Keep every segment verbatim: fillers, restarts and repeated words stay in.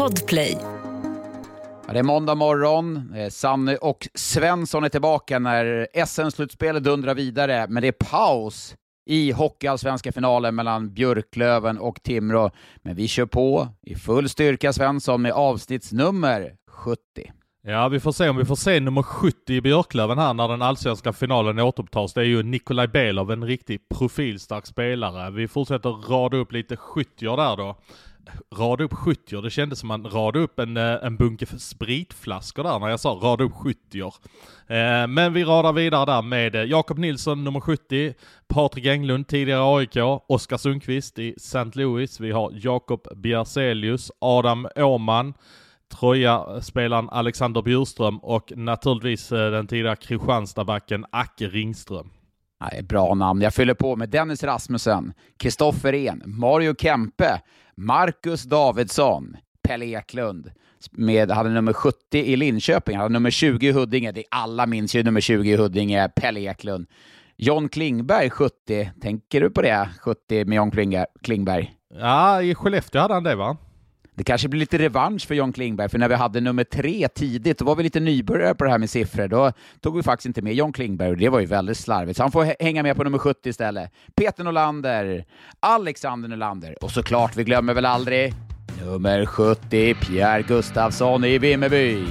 Podplay. Ja, det är måndag morgon. Sanne och Svensson är tillbaka när S M-slutspelet dundrar vidare. Men det är paus i hockeyallsvenska finalen mellan Björklöven och Timrå. Men vi kör på i full styrka, Svensson, med avsnittsnummer sjuttio. Ja, vi får se om vi får se nummer sjuttio i Björklöven här när den allsvenska finalen återupptas. Det är ju Nikolaj Belov, en riktig profilstark spelare. Vi fortsätter rada upp lite sjuttio där då. Rada upp sjuttio, det kändes som man rada upp en, en bunke spritflaskor där när jag sa rada upp sjuttio. Eh, men vi radar vidare där med Jakob Nilsson, nummer sjuttio, Patrik Englund, tidigare A I K, Oskar Sundqvist i Saint Louis. Vi har Jakob Bjärselius, Adam Åman, Troja-spelaren Alexander Bjurström och naturligtvis den tidigare Kristianstadbacken Acke Ringström. Nej, bra namn. Jag fyller på med Dennis Rasmussen, Kristoffer En, Mario Kempe, Marcus Davidsson, Pelle Eklund. Med, hade nummer sjuttio i Linköping, hade nummer tjugo i Huddinge. Det alla minns ju nummer tjugo i Huddinge, Pelle Eklund. John Klingberg, sjuttio. Tänker du på det? sjuttio med John Klingberg. Ja, i Skellefteå hade han det, va? Det kanske blir lite revansch för John Klingberg, för när vi hade nummer tre tidigt, då var vi lite nybörjare på det här med siffror. Då tog vi faktiskt inte med John Klingberg och det var ju väldigt slarvigt. Så han får hänga med på nummer sjuttio istället. Peter Norlander, Alexander Norlander och såklart, vi glömmer väl aldrig, nummer sjuttio, Pierre Gustafsson i Vimmerby.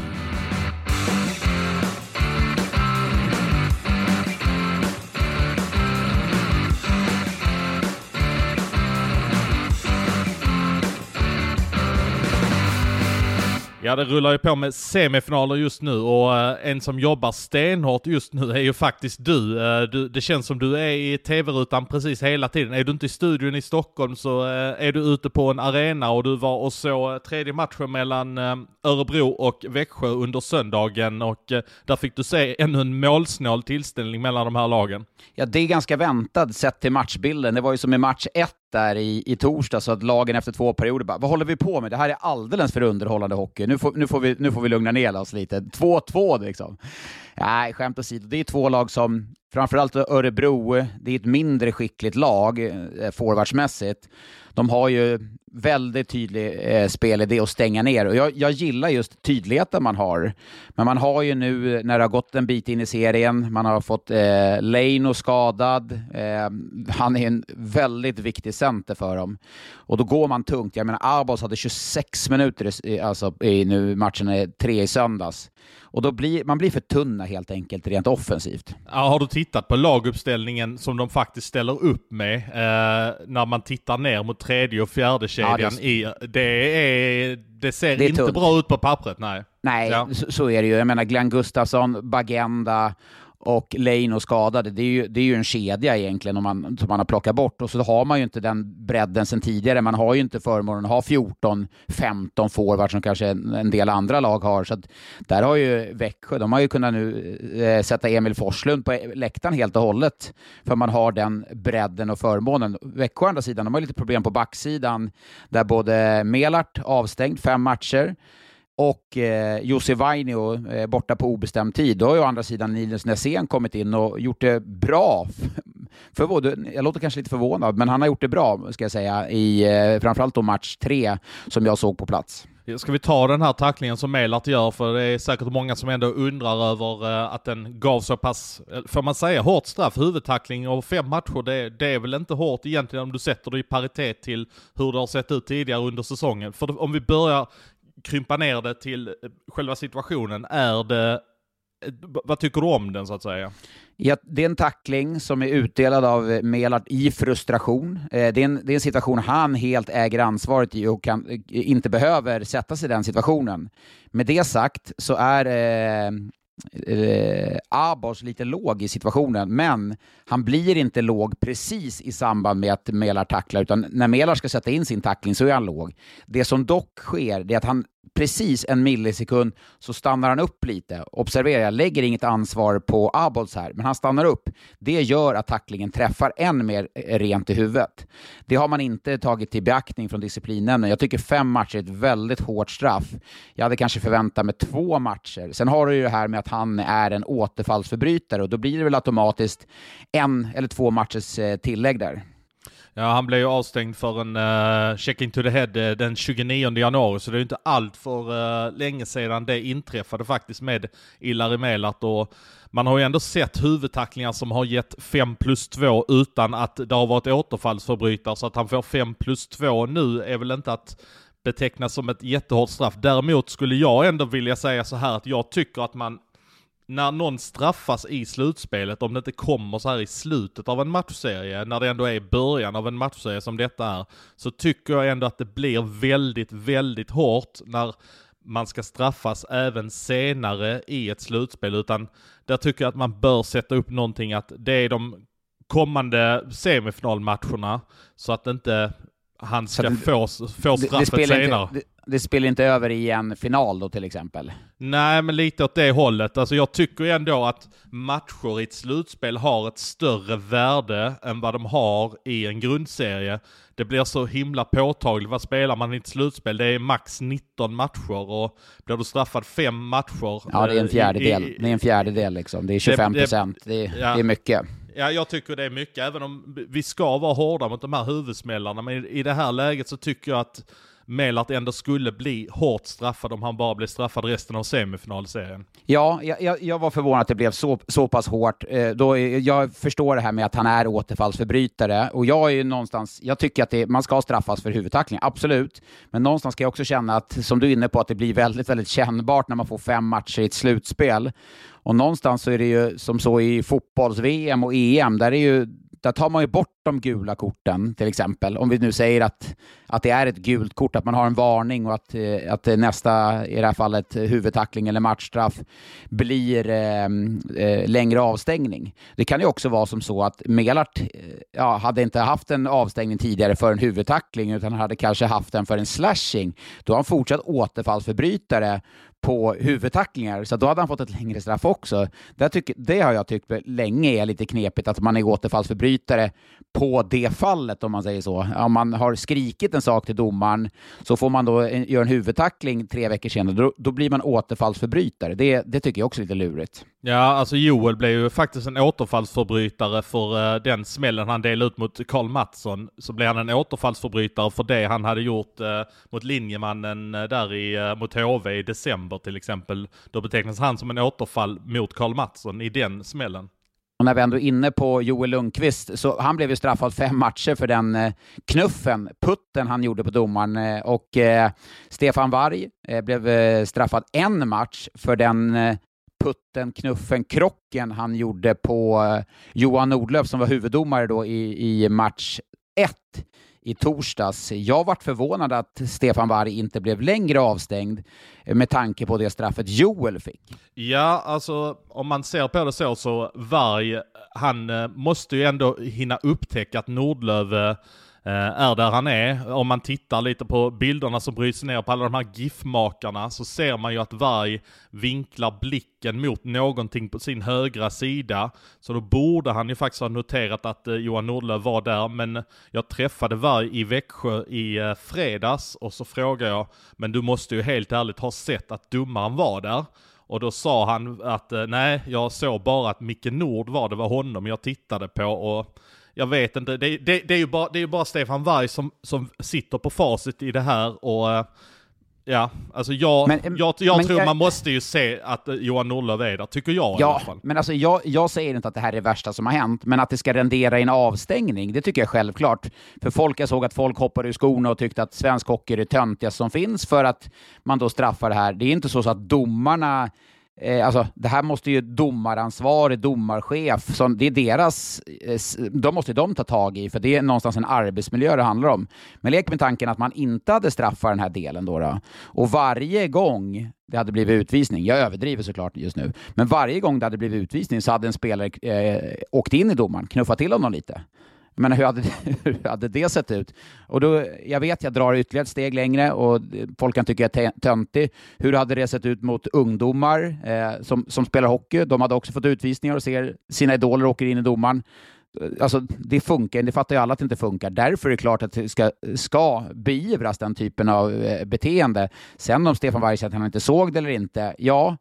Ja, det rullar ju på med semifinaler just nu och en som jobbar stenhårt just nu är ju faktiskt du. du. Det känns som du är i tv-rutan precis hela tiden. Är du inte i studion i Stockholm så är du ute på en arena och du var och så tredje matchen mellan Örebro och Växjö under söndagen och där fick du se ännu en målsnål tillställning mellan de här lagen. Ja, det är ganska väntat sett till matchbilden. Det var ju som i match ett där i, i torsdag, så att lagen efter två perioder bara, vad håller vi på med? Det här är alldeles för underhållande hockey. Nu får, nu får, vi, nu får vi lugna ner oss lite. två två liksom. Nej, skämt åsido. Det är två lag som, framförallt Örebro, det är ett mindre skickligt lag eh, forwardsmässigt. De har ju väldigt tydlig eh, spelidé att stänga ner. Och jag, jag gillar just tydligheten man har. Men man har ju nu, när det har gått en bit in i serien, man har fått eh, Leino skadad. Eh, han är en väldigt viktig center för dem. Och då går man tungt. Jag menar, Arbos hade tjugosex minuter i, alltså, i nu matchen är tre i söndags. Och då blir man blir för tunna helt enkelt rent offensivt. Ja, har du tittat på laguppställningen som de faktiskt ställer upp med eh, när man tittar ner mot tredje och fjärde kedjan? Ja, det, i, det, är, det ser det inte tungt. Bra ut på pappret, nej. Nej, ja. så, så är det ju. Jag menar, Glenn Gustafsson, Bagenda och Leino skadade, det är ju, det är ju en kedja egentligen om man, som man har plockat bort. Och så har man ju inte den bredden sedan tidigare. Man har ju inte förmånen att ha fjorton femton forward som kanske en, en del andra lag har. Så att där har ju Växjö, de har ju kunnat nu eh, sätta Emil Forslund på läktaren helt och hållet. För man har den bredden och förmånen. Växjö å andra sidan, de har lite problem på backsidan. Där både Melart avstängd fem matcher. Och eh, Jussi Vainio eh, borta på obestämd tid. Då har ju å andra sidan Nils Näsén kommit in och gjort det bra. För både, jag låter kanske lite förvånad, men han har gjort det bra, ska jag säga, i eh, framförallt då match tre som jag såg på plats. Ska vi ta den här tacklingen som Melart gör, för det är säkert många som ändå undrar över eh, att den gav så pass, får man säga, hårt straff, huvudtackling och fem matcher, det, det är väl inte hårt egentligen om du sätter det i paritet till hur det har sett ut tidigare under säsongen. För om vi börjar krympa ner det till själva situationen, är det, vad tycker du om den så att säga? Ja, det är en tackling som är utdelad av Melart i frustration. Det är, en, det är en situation han helt äger ansvaret i och kan, inte behöver sätta sig i den situationen. Med det sagt så är eh, eh, Abos lite låg i situationen, men han blir inte låg precis i samband med att Melart tacklar, utan när Melart ska sätta in sin tackling så är han låg. Det som dock sker, det är att han precis en millisekund så stannar han upp lite. Observera, jag lägger inget ansvar på Abols här, men han stannar upp. Det gör att tacklingen träffar än mer rent i huvudet. Det har man inte tagit till beaktning från disciplinnämnden. Jag tycker fem matcher är ett väldigt hårt straff. Jag hade kanske förväntat mig två matcher. Sen har du ju det här med att han är en återfallsförbrytare och då blir det väl automatiskt en eller två matchers tillägg där. Ja, han blev ju avstängd för en uh, checking to the head uh, den tjugonionde januari, så det är ju inte allt för uh, länge sedan det inträffade faktiskt med Ilari Melart, och man har ju ändå sett huvudtacklingar som har gett fem plus två utan att det har varit återfallsförbrytare, så att han får fem plus två nu är väl inte att betecknas som ett jättehårt straff. Däremot skulle jag ändå vilja säga så här att jag tycker att man, när någon straffas i slutspelet, om det inte kommer så här i slutet av en matchserie, när det ändå är i början av en matchserie som detta är, så tycker jag ändå att det blir väldigt, väldigt hårt när man ska straffas även senare i ett slutspel. Utan där tycker jag att man bör sätta upp någonting att det är de kommande semifinalmatcherna, så att inte han ska det, få, få straffet det, det senare. Inte, det, det spelar inte över i en final då till exempel? Nej, men lite åt det hållet. Alltså jag tycker ändå att matcher i ett slutspel har ett större värde än vad de har i en grundserie. Det blir så himla påtagligt. Vad spelar man i ett slutspel? Det är max nitton matcher, och blir du straffad fem matcher... Ja, det är en fjärdedel. I, i, det är en fjärdedel liksom. Det är tjugofem procent. Det, det, det, ja. det är mycket. Ja, jag tycker det är mycket, även om vi ska vara hårda mot de här huvudsmällarna. Men i det här läget så tycker jag att Melart ändå skulle bli hårt straffad om han bara blir straffad resten av semifinalserien. Ja, jag, jag var förvånad att det blev så, så pass hårt. Då, jag förstår det här med att han är återfallsförbrytare, och jag är ju någonstans, jag tycker att det, man ska straffas för huvudtackling, absolut. Men någonstans ska jag också känna att, som du är inne på, att det blir väldigt, väldigt kännbart när man får fem matcher i ett slutspel. Och någonstans så är det ju som så i fotbolls-V M och E M, där är ju där tar man ju bort de gula korten till exempel. Om vi nu säger att, att det är ett gult kort, att man har en varning, och att, att nästa, i det här fallet huvudtackling eller matchstraff, blir eh, eh, längre avstängning. Det kan ju också vara som så att Melart ja, hade inte haft en avstängning tidigare för en huvudtackling, utan hade kanske haft den för en slashing. Då har han fortsatt återfallsförbrytare på huvudtacklingar, så då hade han fått ett längre straff också. Det, tycker, det har jag tyckt länge är lite knepigt, att man är återfallsförbrytare på det fallet, om man säger så. Om man har skrikit en sak till domaren, så får man då en, göra en huvudtackling tre veckor senare, då, då blir man återfallsförbrytare. Det, det tycker jag också är lite lurigt. Ja, alltså Joel blev ju faktiskt en återfallsförbrytare för uh, den smällen han delade ut mot Karl Mattsson. Så blev han en återfallsförbrytare för det han hade gjort uh, mot linjemannen uh, där i, uh, mot H V i december till exempel. Då betecknas han som en återfall mot Karl Mattsson i den smällen. Och när vi ändå är inne på Joel Lundqvist, så han blev ju straffad fem matcher för den eh, knuffen, putten han gjorde på domaren. Eh, och eh, Stefan Varg eh, blev eh, straffad en match för den eh, putten, knuffen, krocken han gjorde på eh, Johan Nordlöf som var huvuddomare då i, i match ett i torsdags. Jag varit förvånad att Stefan Varg inte blev längre avstängd med tanke på det straffet Joel fick. Ja, alltså om man ser på det så, så Varg, han eh, måste ju ändå hinna upptäcka att Nordlöf eh, är där han är. Om man tittar lite på bilderna som bryts ner på alla de här gif-makarna, så ser man ju att Varg vinklar blicken mot någonting på sin högra sida. Så då borde han ju faktiskt ha noterat att eh, Johan Nordlöf var där. Men jag träffade Varg i Växjö i eh, fredags, och så frågade jag, men du måste ju helt ärligt ha sett att domaren var där. Och då sa han att eh, nej, jag såg bara att Micke Nord var, det var honom jag tittade på, och jag vet inte, det, det, det är ju bara, det är ju bara Stefan Varg som, som sitter på facit i det här, och ja, alltså jag, men, jag, jag men, tror jag, man måste ju se att Johan Nordlöf är där, tycker jag ja, i alla fall. Men alltså jag, jag säger inte att det här är det värsta som har hänt, men att det ska rendera i en avstängning, det tycker jag självklart. För folk, jag såg att folk hoppade ur skorna och tyckte att svensk hockey är det töntiga som finns för att man då straffar det här. Det är inte så, så att domarna Eh, alltså, det här måste ju domaransvarig, domarchef, som, det är deras, eh, de måste de ta tag i, för det är någonstans en arbetsmiljö det handlar om. Men lek med tanken att man inte hade straffat den här delen då, då. Och varje gång det hade blivit utvisning, jag överdriver såklart just nu, men varje gång det hade blivit utvisning så hade en spelare eh, åkt in i domaren, knuffat till honom lite. Men hur hade, hur hade det sett ut? Och då, jag vet, jag drar ytterligare ett steg längre och folk kan tycka jag är töntig. Hur hade det sett ut mot ungdomar eh, som, som spelar hockey? De hade också fått utvisningar och ser sina idoler åker in i domaren. Alltså, det funkar, det fattar ju alla att det inte funkar. Därför är det klart att det ska, ska beivras den typen av eh, beteende. Sen om Stefan Varg säger att han inte såg det eller inte, ja,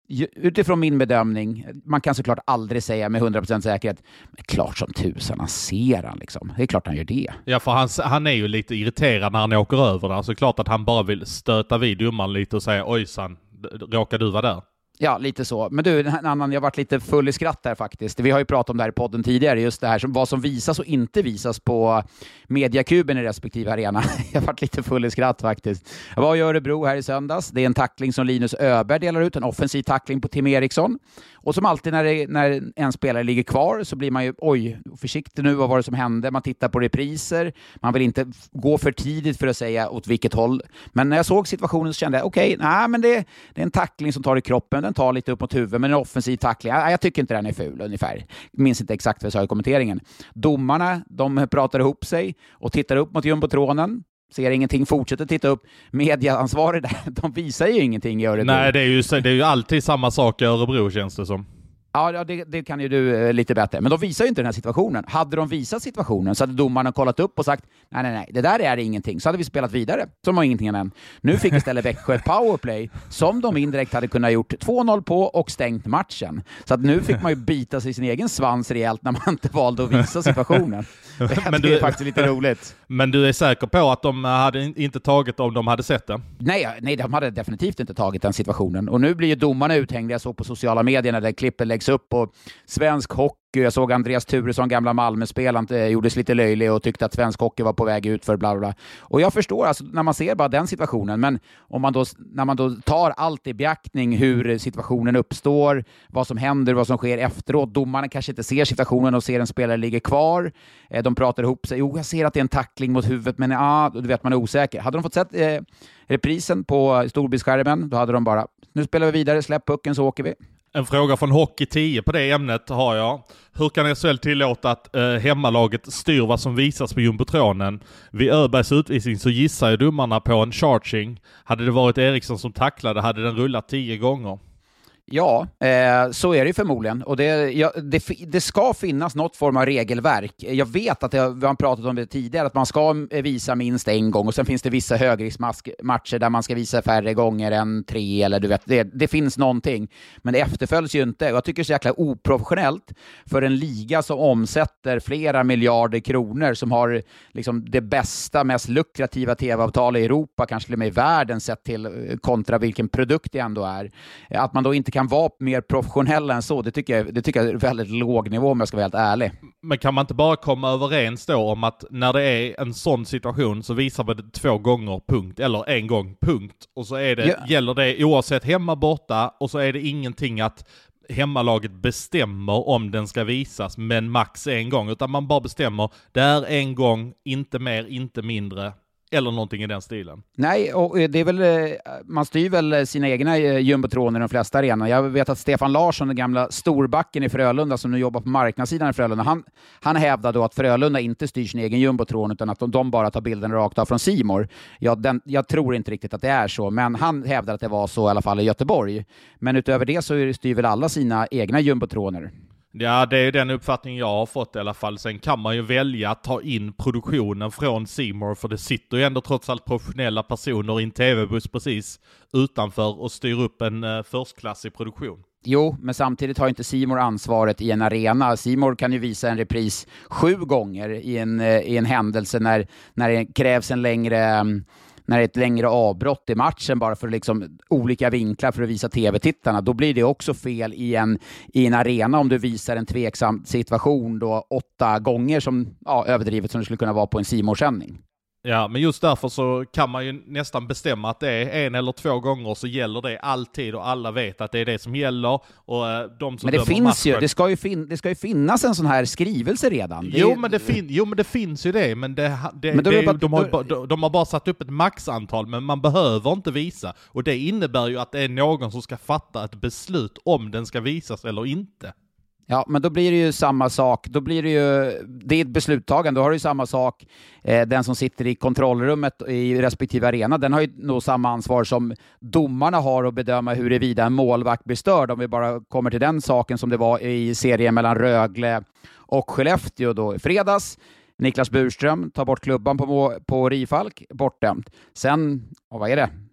utifrån min bedömning, man kan såklart aldrig säga med hundra procent säkerhet, men klart som tusan han ser han liksom. Det är klart han gör det. Ja, för han, han är ju lite irriterad när han åker över där. Så klart att han bara vill stöta vid domaren lite och säga ojsan, råkar du vara där? Ja, lite så. Men du, en annan, jag har varit lite full i skratt här faktiskt. Vi har ju pratat om det här i podden tidigare, just det här som, vad som visas och inte visas på mediakuben i respektive arena. Jag har varit lite full i skratt faktiskt. Jag var i Örebro här i söndags. Det är en tackling som Linus Öberg delar ut, en offensiv tackling på Tim Eriksson. Och som alltid när, det, när en spelare ligger kvar så blir man ju, oj, försiktig nu, vad var det som hände? Man tittar på repriser, man vill inte gå för tidigt för att säga åt vilket håll. Men när jag såg situationen så kände jag, okej, okay, nej men det, det är en tackling som tar i kroppen, den tar lite upp mot huvudet, men en offensiv tackling, jag, jag tycker inte den är ful ungefär. Jag minns inte exakt vad jag sa i kommenteringen. Domarna, de pratar ihop sig och tittar upp mot jumbotronen. Ser ingenting, fortsätter titta upp. Mediaansvarig där, de visar ju ingenting i Örebro. Nej, det är ju, det är ju alltid samma sak i Örebro, känns det som. Ja, det, det kan ju du eh, lite bättre. Men de visar ju inte den här situationen. Hade de visat situationen så hade domarna kollat upp och sagt nej, nej, nej, det där är ingenting. Så hade vi spelat vidare, som var ingenting än. Nu fick istället Växjö ett powerplay som de indirekt hade kunnat gjort två noll på och stängt matchen. Så att nu fick man ju bita sig i sin egen svans rejält när man inte valde att visa situationen. Det, men du, det är faktiskt lite roligt. Men du är säker på att de hade inte tagit om de hade sett det? Nej, nej, de hade definitivt inte tagit den situationen. Och nu blir ju domarna uthängda. Jag såg på sociala medier när det klippen läggs upp och svensk hockey. Jag såg Andreas Turesson, gamla Malmö-spelaren, gjordes lite löjlig och tyckte att svensk hockey var på väg ut för bla bla. Och jag förstår alltså när man ser bara den situationen, men om man då, när man då tar allt i beaktning hur situationen uppstår, vad som händer, vad som sker efteråt. Domarna kanske inte ser situationen och ser en spelare ligger kvar. De pratar ihop sig. Jo, jag ser att det är en tackling mot huvudet, men ja, du vet man är osäker. Hade de fått sett eh, reprisen på storbildsskärmen, då hade de bara, nu spelar vi vidare, släpp pucken så åker vi. En fråga från Hockey tio på det ämnet har jag. Hur kan S H L tillåta att eh, hemmalaget styr vad som visas på jumbotronen? Vid Öbergs utvisning så gissar ju domarna på en charging. Hade det varit Eriksson som tacklade hade den rullat tio gånger. Ja, eh, så är det förmodligen. Och det, ja, det, det ska finnas något form av regelverk. Jag vet att det, vi har pratat om det tidigare, att man ska visa minst en gång och sen finns det vissa högriskmatcher där man ska visa färre gånger än tre eller du vet, det, det finns någonting. Men det efterföljs ju inte. Jag tycker det är så jäkla oprofessionellt för en liga som omsätter flera miljarder kronor, som har liksom det bästa, mest lukrativa tv-avtalet i Europa, kanske till och med i världen sett till kontra vilken produkt det ändå är. Att man då inte kan vara mer professionella än så, det tycker jag, det tycker jag är väldigt låg nivå om jag ska vara helt ärlig. Men kan man inte bara komma överens då om att när det är en sån situation så visar man det två gånger punkt, eller en gång punkt, och så är det, ja. Gäller det oavsett hemma borta, och så är det ingenting att hemmalaget bestämmer om den ska visas men max en gång, utan man bara bestämmer, det är en gång, inte mer, inte mindre. Eller någonting i den stilen. Nej, och det är väl, man styr väl sina egna jumbotroner i de flesta arenor. Jag vet att Stefan Larsson, den gamla storbacken i Frölunda som nu jobbar på marknadssidan i Frölunda, han, han hävdar då att Frölunda inte styr sin egen jumbotron utan att de, de bara tar bilden rakt av från C More. Jag, den, jag tror inte riktigt att det är så, men han hävdar att det var så i alla fall i Göteborg. Men utöver det så styr väl alla sina egna jumbotroner. Ja, det är den uppfattning jag har fått i alla fall. Sen kan man ju välja att ta in produktionen från C More, för det sitter ju ändå trots allt professionella personer i en tv-buss precis utanför och styr upp en uh, förstklassig produktion. Jo, men samtidigt har inte C More ansvaret i en arena. C More kan ju visa en repris sju gånger i en, uh, i en händelse när, när det krävs en längre... Um, när det är ett längre avbrott i matchen bara för liksom olika vinklar för att visa tv-tittarna, då blir det också fel i en, i en arena om du visar en tveksam situation då åtta gånger som ja, överdrivet som det skulle kunna vara på en C More-sändning. Ja, men just därför så kan man ju nästan bestämma att det är en eller två gånger, så gäller det alltid och alla vet att det är det som gäller. Och de som men det finns matchen... ju, det ska ju, fin- det ska ju finnas en sån här skrivelse redan. Det jo, är... men det fin- jo, men det finns ju det, men, det, det, men det, bara... de, har, de, de har bara satt upp ett maxantal, men man behöver inte visa. Och det innebär ju att det är någon som ska fatta ett beslut om den ska visas eller inte. Ja, men då blir det ju samma sak. Då blir det ju, det är ett besluttagande. Då har du ju samma sak. Eh, den som sitter i kontrollrummet i respektive arena, den har ju nog samma ansvar som domarna har att bedöma huruvida en målvakt blir störd. Om vi bara kommer till den saken som det var i serien mellan Rögle och Skellefteå då i fredags. Niklas Burström tar bort klubban på, på Rifalk, bortdömt. Sen, vad är det?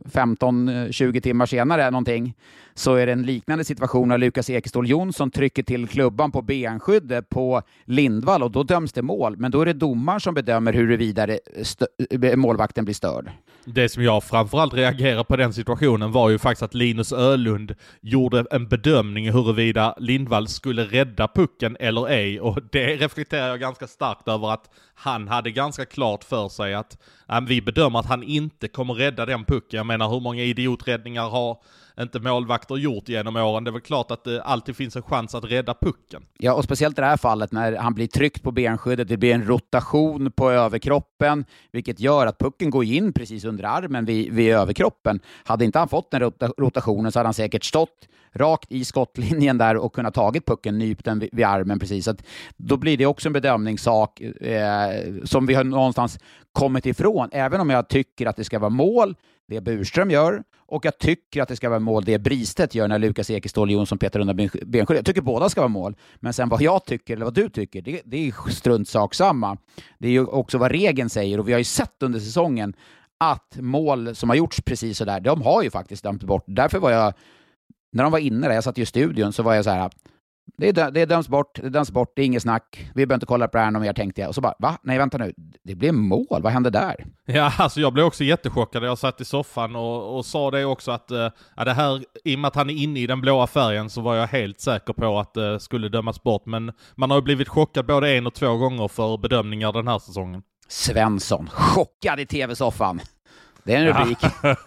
femton tjugo timmar senare någonting, så är det en liknande situation när Lukas Ekeståhl Jonsson trycker till klubban på benskyddet på Lindvall och då döms det mål. Men då är det domaren som bedömer huruvida stö- målvakten blir störd. Det som jag framförallt reagerar på den situationen var ju faktiskt att Linus Ölund gjorde en bedömning huruvida Lindvall skulle rädda pucken eller ej. Och det reflekterar jag ganska starkt över, att han hade ganska klart för sig att äh, vi bedömer att han inte kommer rädda den pucken. Jag menar, hur många idioträddningar har inte målvakter gjort genom åren? Det är väl klart att det alltid finns en chans att rädda pucken. Ja, och speciellt i det här fallet när han blir tryckt på benskyddet. Det blir en rotation på överkroppen, vilket gör att pucken går in precis under armen vid, vid överkroppen. Hade inte han fått den rota- rotationen så hade han säkert stått rakt i skottlinjen där och kunnat tagit pucken, nypt den vid, vid armen precis. Så att då blir det också en bedömningssak eh, som vi har någonstans kommit ifrån. Även om jag tycker att det ska vara mål, det Burström gör, och jag tycker att det ska vara mål det Bristedt gör när Lukas Ekeståhl Jonsson petar undan benskyddet. Jag tycker båda ska vara mål. Men sen vad jag tycker eller vad du tycker, det, det är struntsak samma. Det är ju också vad regeln säger, och vi har ju sett under säsongen att mål som har gjorts precis så där, de har ju faktiskt dömt bort. Därför var jag, när de var inne där, jag satt i studion, så var jag så här: Det är, det är döms bort, det döms bort, det är inget snack. Vi behöver inte kolla på det här någon mer, tänkte jag. Och så bara, va? Nej, vänta nu. Det blev mål, vad hände där? Ja, alltså jag blev också jättechockad. Jag satt i soffan och, och sa det också att äh, det här, i och med att han är inne i den blåa färgen, så var jag helt säker på att det äh, skulle dömas bort. Men man har ju blivit chockad både en och två gånger för bedömningar den här säsongen. Svensson, chockad i tv-soffan. Det är en rubrik.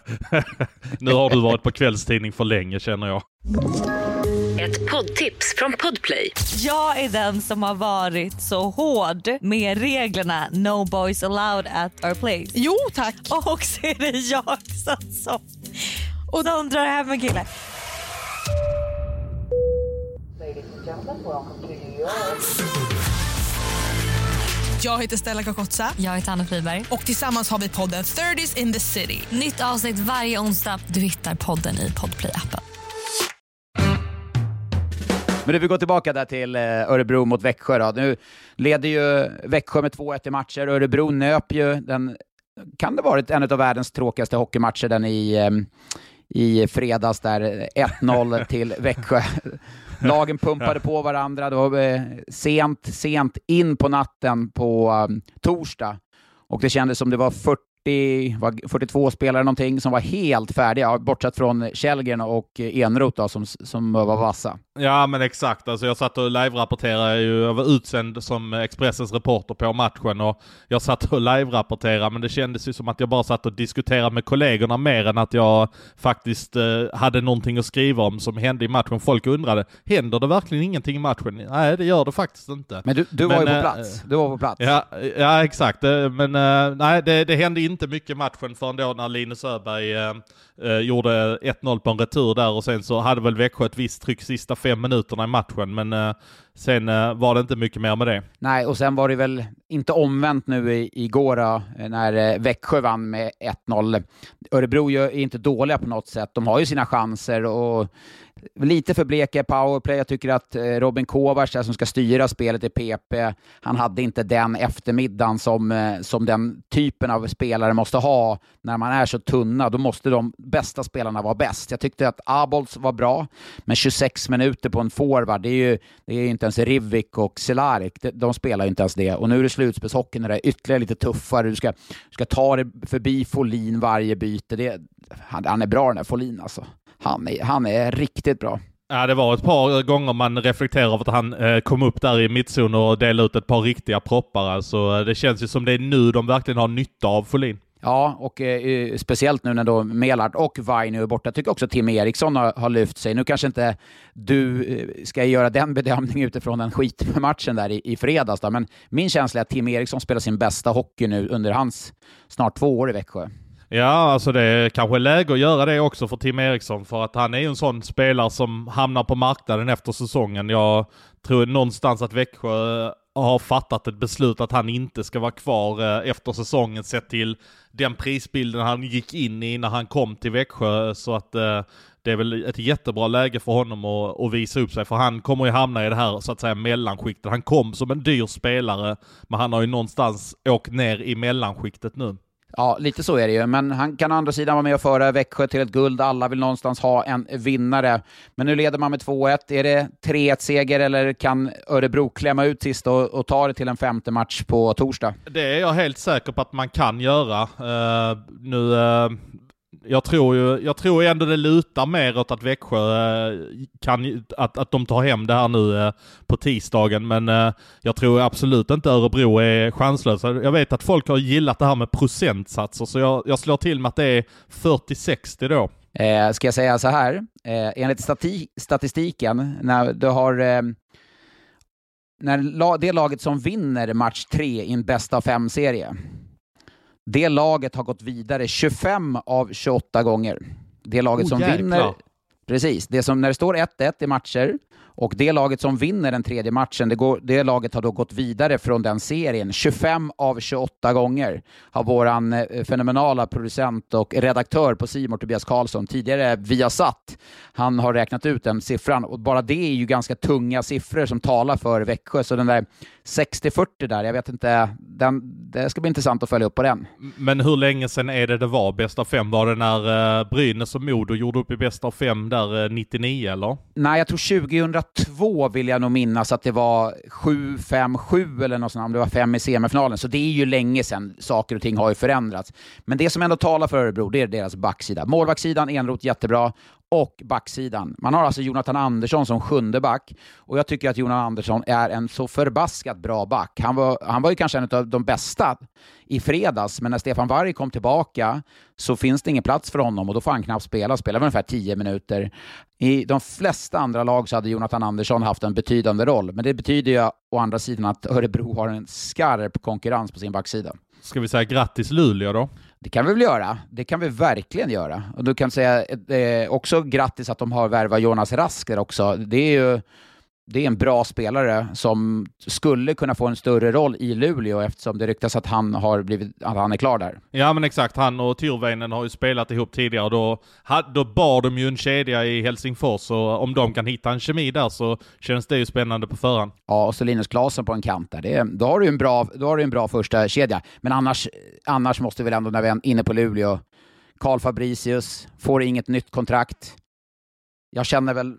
Nu har du varit på kvällstidning för länge, känner jag. Ett poddtips från Podplay. Jag är den som har varit så hård med reglerna No Boys Allowed at our place. Jo, tack. Och så är det jag som, som, och de undrar hem med killar. Jag heter Stella Kakotsa. Jag heter Anna Friberg. Och tillsammans har vi podden thirties in the city. Nytt avsnitt varje onsdag. Du hittar podden i Podplay-appen. Men vi går tillbaka där till Örebro mot Växjö då. Nu leder ju Växjö med två ett i matcher. Örebro nöp ju den, kan det varit en av världens tråkigaste hockeymatcher, den i, i fredags där, ett noll till Växjö. Lagen pumpade på varandra. Det var sent, sent in på natten på um, torsdag. Och det kändes som det var fyrtio, fyrtiotvå spelare någonting som var helt färdiga, bortsett från Källgren och Enroth då, som, som var vassa. Ja, men exakt. Alltså, jag satt och live-rapporterade ju, jag var utsänd som Expressens reporter på matchen, och jag satt och live-rapporterade, men det kändes ju som att jag bara satt och diskuterade med kollegorna mer än att jag faktiskt eh, hade någonting att skriva om som hände i matchen. Folk undrade, händer det verkligen ingenting i matchen? Nej, det gör det faktiskt inte. Men du, du men, var ju på äh, plats. Du var på plats. Ja, ja exakt. Men äh, nej, det, det hände inte mycket i matchen förrän då när Linus Öberg äh, äh, gjorde ett noll på en retur där, och sen så hade väl Växjö ett visst tryck sista fem minuterna i matchen, men äh, sen äh, var det inte mycket mer med det. Nej, och sen var det väl inte omvänt nu i, igår då, när äh, Växjö vann med ett noll. Örebro är inte dåliga på något sätt. De har ju sina chanser och lite för bleka powerplay. Jag tycker att Robin Kovacs som ska styra spelet i P P, han hade inte den eftermiddagen som, som den typen av spelare måste ha när man är så tunna. Då måste de bästa spelarna vara bäst. Jag tyckte att Abols var bra, men tjugosex minuter på en forward, det är ju, det är ju inte ens Rivik och Cehlárik. De, de spelar ju inte ens det. Och nu är det slutspelshockeyn när det är ytterligare lite tuffare. Du ska, du ska ta det förbi Folin varje byte. Det, han, han är bra, den där Folin alltså. Han är, han är riktigt bra. Ja, det var ett par gånger man reflekterar över att han eh, kom upp där i mittzon och delade ut ett par riktiga proppar. Alltså, det känns ju som det är nu de verkligen har nytta av Folin. Ja, och eh, speciellt nu när då Melart och Vainio är borta. Jag tycker också Tim Eriksson har, har lyft sig. Nu kanske inte du eh, ska göra den bedömningen utifrån den skitmatchen där i, i fredags. Då. Men min känsla är att Tim Eriksson spelar sin bästa hockey nu under hans snart två år i Växjö. Ja, alltså det är kanske läge att göra det också för Tim Eriksson, för att han är ju en sån spelare som hamnar på marknaden efter säsongen. Jag tror någonstans att Växjö har fattat ett beslut att han inte ska vara kvar efter säsongen, sett till den prisbilden han gick in i när han kom till Växjö. Så att det är väl ett jättebra läge för honom att, att visa upp sig, för han kommer ju hamna i det här så att säga mellanskiktet. Han kom som en dyr spelare, men han har ju någonstans åkt ner i mellanskiktet nu. Ja, lite så är det ju. Men han kan å andra sidan vara med och föra Växjö till ett guld. Alla vill någonstans ha en vinnare. Men nu leder man med två ett. Är det tre ett-seger eller kan Örebro klämma ut sist och, och ta det till en femte match på torsdag? Det är jag helt säker på att man kan göra. Uh, nu... Uh... Jag tror ju, jag tror ändå det lutar mer åt att Växjö kan, att, att de tar hem det här nu på tisdagen, men jag tror absolut inte Örebro är chanslösa. Jag vet att folk har gillat det här med procentsatser, så jag, jag slår till med att det är fyrtio sextio då. Eh, ska jag säga så här, eh, enligt stati- statistiken, när du har eh, när la- det laget som vinner match tre i en bästa av fem serie, det laget har gått vidare tjugofem av tjugoåtta gånger. Det laget oh, som jäklar. vinner... Precis. Det som när det står ett ett i matcher och det laget som vinner den tredje matchen, det, går, det laget har då gått vidare från den serien. tjugofem av tjugoåtta gånger har våran eh, fenomenala producent och redaktör på C More, Tobias Karlsson, tidigare Viasat. Han har räknat ut den siffran och bara det är ju ganska tunga siffror som talar för Växjö. Så den där sextio fyrtio där, jag vet inte, den, det ska bli intressant att följa upp på den. Men hur länge sedan är det det var bäst av fem? Var det när uh, Brynäs och Modo gjorde upp i bäst av fem där uh, nittionio eller? Nej, jag tror tjugohundratvå vill jag nog minnas att det var sju fem sju eller något sånt, om det var fem i semifinalen. Så det är ju länge sedan, saker och ting har ju förändrats. Men det som ändå talar för Örebro, det är deras backsida. Målvaktssidan, Enroth jättebra. Och backsidan. Man har alltså Jonathan Andersson som sjunde back. Och jag tycker att Jonathan Andersson är en så förbaskat bra back. Han var, han var ju kanske en av de bästa i fredags. Men när Stefan Varg kom tillbaka så finns det ingen plats för honom. Och då får han knappt spela. Spela ungefär tio minuter. I de flesta andra lag så hade Jonathan Andersson haft en betydande roll. Men det betyder ju å andra sidan att Örebro har en skarp konkurrens på sin backsida. Ska vi säga grattis Luleå då? Det kan vi väl göra. Det kan vi verkligen göra. Och du kan säga eh, också grattis att de har värvat Jonas Rask där också. Det är ju det är en bra spelare som skulle kunna få en större roll i Luleå eftersom det ryktas att han har blivit att han är klar där. Ja men exakt, han och Tyrväinen har ju spelat ihop tidigare. Då, då bar de ju en kedja i Helsingfors och om de kan hitta en kemi där så känns det ju spännande på förhand. Ja, och så Linus Klasen på en kant där. Det är, då har du en bra, då har du en bra första kedja. Men annars, annars måste vi väl ändå när vi är inne på Luleå. Carl Fabricius får inget nytt kontrakt. Jag känner väl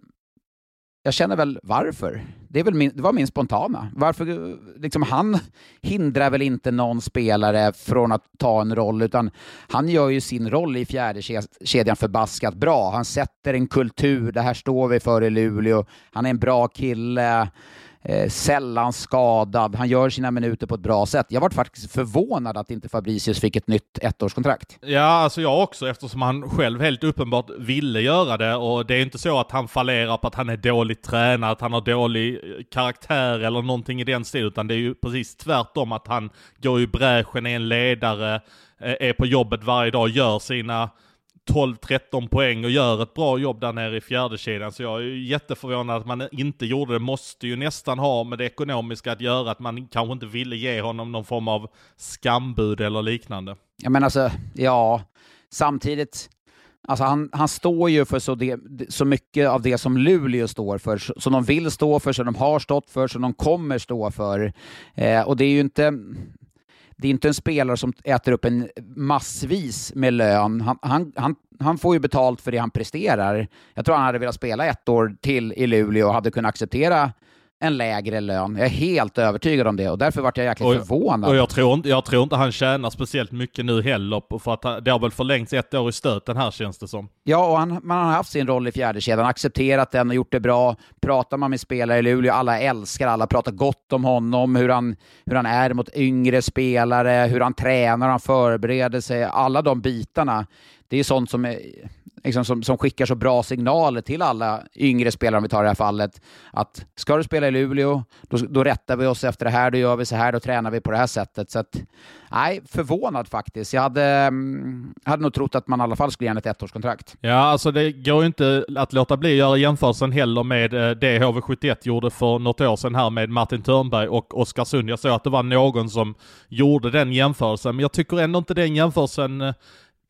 Jag känner väl varför. Det, är väl min, det var min spontana. Varför, liksom, han hindrar väl inte någon spelare från att ta en roll, utan han gör ju sin roll i fjärde kedjan förbaskat bra. Han sätter en kultur, det här står vi för i Luleå. Han är en bra kille, eh, sällan skadad. Han gör sina minuter på ett bra sätt. Jag var faktiskt förvånad att inte Fabricius fick ett nytt ettårskontrakt. Ja, alltså jag också, eftersom han själv helt uppenbart ville göra det. Och det är inte så att han fallerar på att han är dåligt tränad, att han har dålig karaktär eller någonting i den stilen, utan det är ju precis tvärtom, att han går i bräschen, är en ledare, är på jobbet varje dag, gör sina tolv tretton poäng och gör ett bra jobb där nere i fjärde kedjan. Så jag är ju jätteförvånad att man inte gjorde det. Måste ju nästan ha med det ekonomiska att göra, att man kanske inte ville ge honom någon form av skambud eller liknande. Ja, men alltså, ja, samtidigt, alltså han, han står ju för så, det, så mycket av det som Luleå står för, som de vill stå för, som de har stått för, som de kommer stå för. Eh, och det är ju inte... Det är inte en spelare som äter upp en massvis med lön. Han, han, han, han får ju betalt för det han presterar. Jag tror han hade velat spela ett år till i Luleå och hade kunnat acceptera en lägre lön. Jag är helt övertygad om det och därför var jag jäkligt och, förvånad. Och jag tror, inte, jag tror inte han tjänar speciellt mycket nu heller, för att det har väl förlängts ett år i stöten här, känns det som. Ja, och han, man har haft sin roll i fjärde kedjan, accepterat den och gjort det bra. Pratar man med spelare i Luleå, alla älskar, alla pratar gott om honom, hur han, hur han är mot yngre spelare, hur han tränar, han förbereder sig, alla de bitarna. Det är sånt som är... Liksom som, som skickar så bra signaler till alla yngre spelare, om vi tar det här fallet, att ska du spela i Luleå, då, då rättar vi oss efter det här, då gör vi så här, då tränar vi på det här sättet. Så att, nej, förvånad faktiskt. Jag hade, mm, hade nog trott att man i alla fall skulle ge ett ettårskontrakt. Ja, alltså det går ju inte att låta bli att göra jämförelsen heller med det H V sjuttioett gjorde för något år sedan här med Martin Törnberg och Oskarsund. Jag såg att det var någon som gjorde den jämförelsen, men jag tycker ändå inte den jämförelsen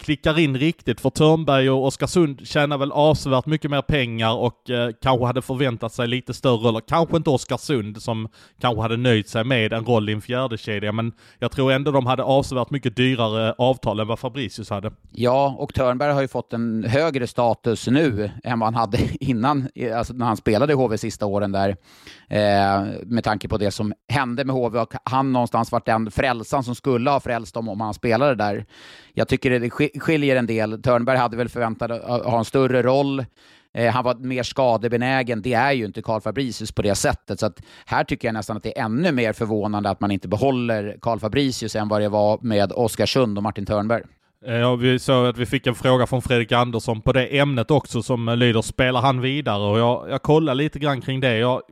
klickar in riktigt, för Törnberg och Oskarsund tjänar väl avsevärt mycket mer pengar och eh, kanske hade förväntat sig lite större roller. Kanske inte Oskarsund som kanske hade nöjt sig med en roll i en fjärde kedja, men jag tror ändå de hade avsevärt mycket dyrare avtal än vad Fabricius hade. Ja, och Törnberg har ju fått en högre status nu än vad han hade innan, alltså när han spelade i H V sista åren där, eh, med tanke på det som hände med H V, och han någonstans varit den frälsan som skulle ha frälst dem om han spelade där. Jag tycker det skiljer en del. Törnberg hade väl förväntat att ha en större roll. Eh, han var mer skadebenägen. Det är ju inte Carl Fabricius på det sättet. Så att här tycker jag nästan att det är ännu mer förvånande att man inte behåller Carl Fabricius än vad det var med Oskarsund och Martin Törnberg. Ja, vi såg att vi fick en fråga från Fredrik Andersson på det ämnet också som lyder, spelar han vidare? Och jag, jag kollar lite grann kring det. Jag,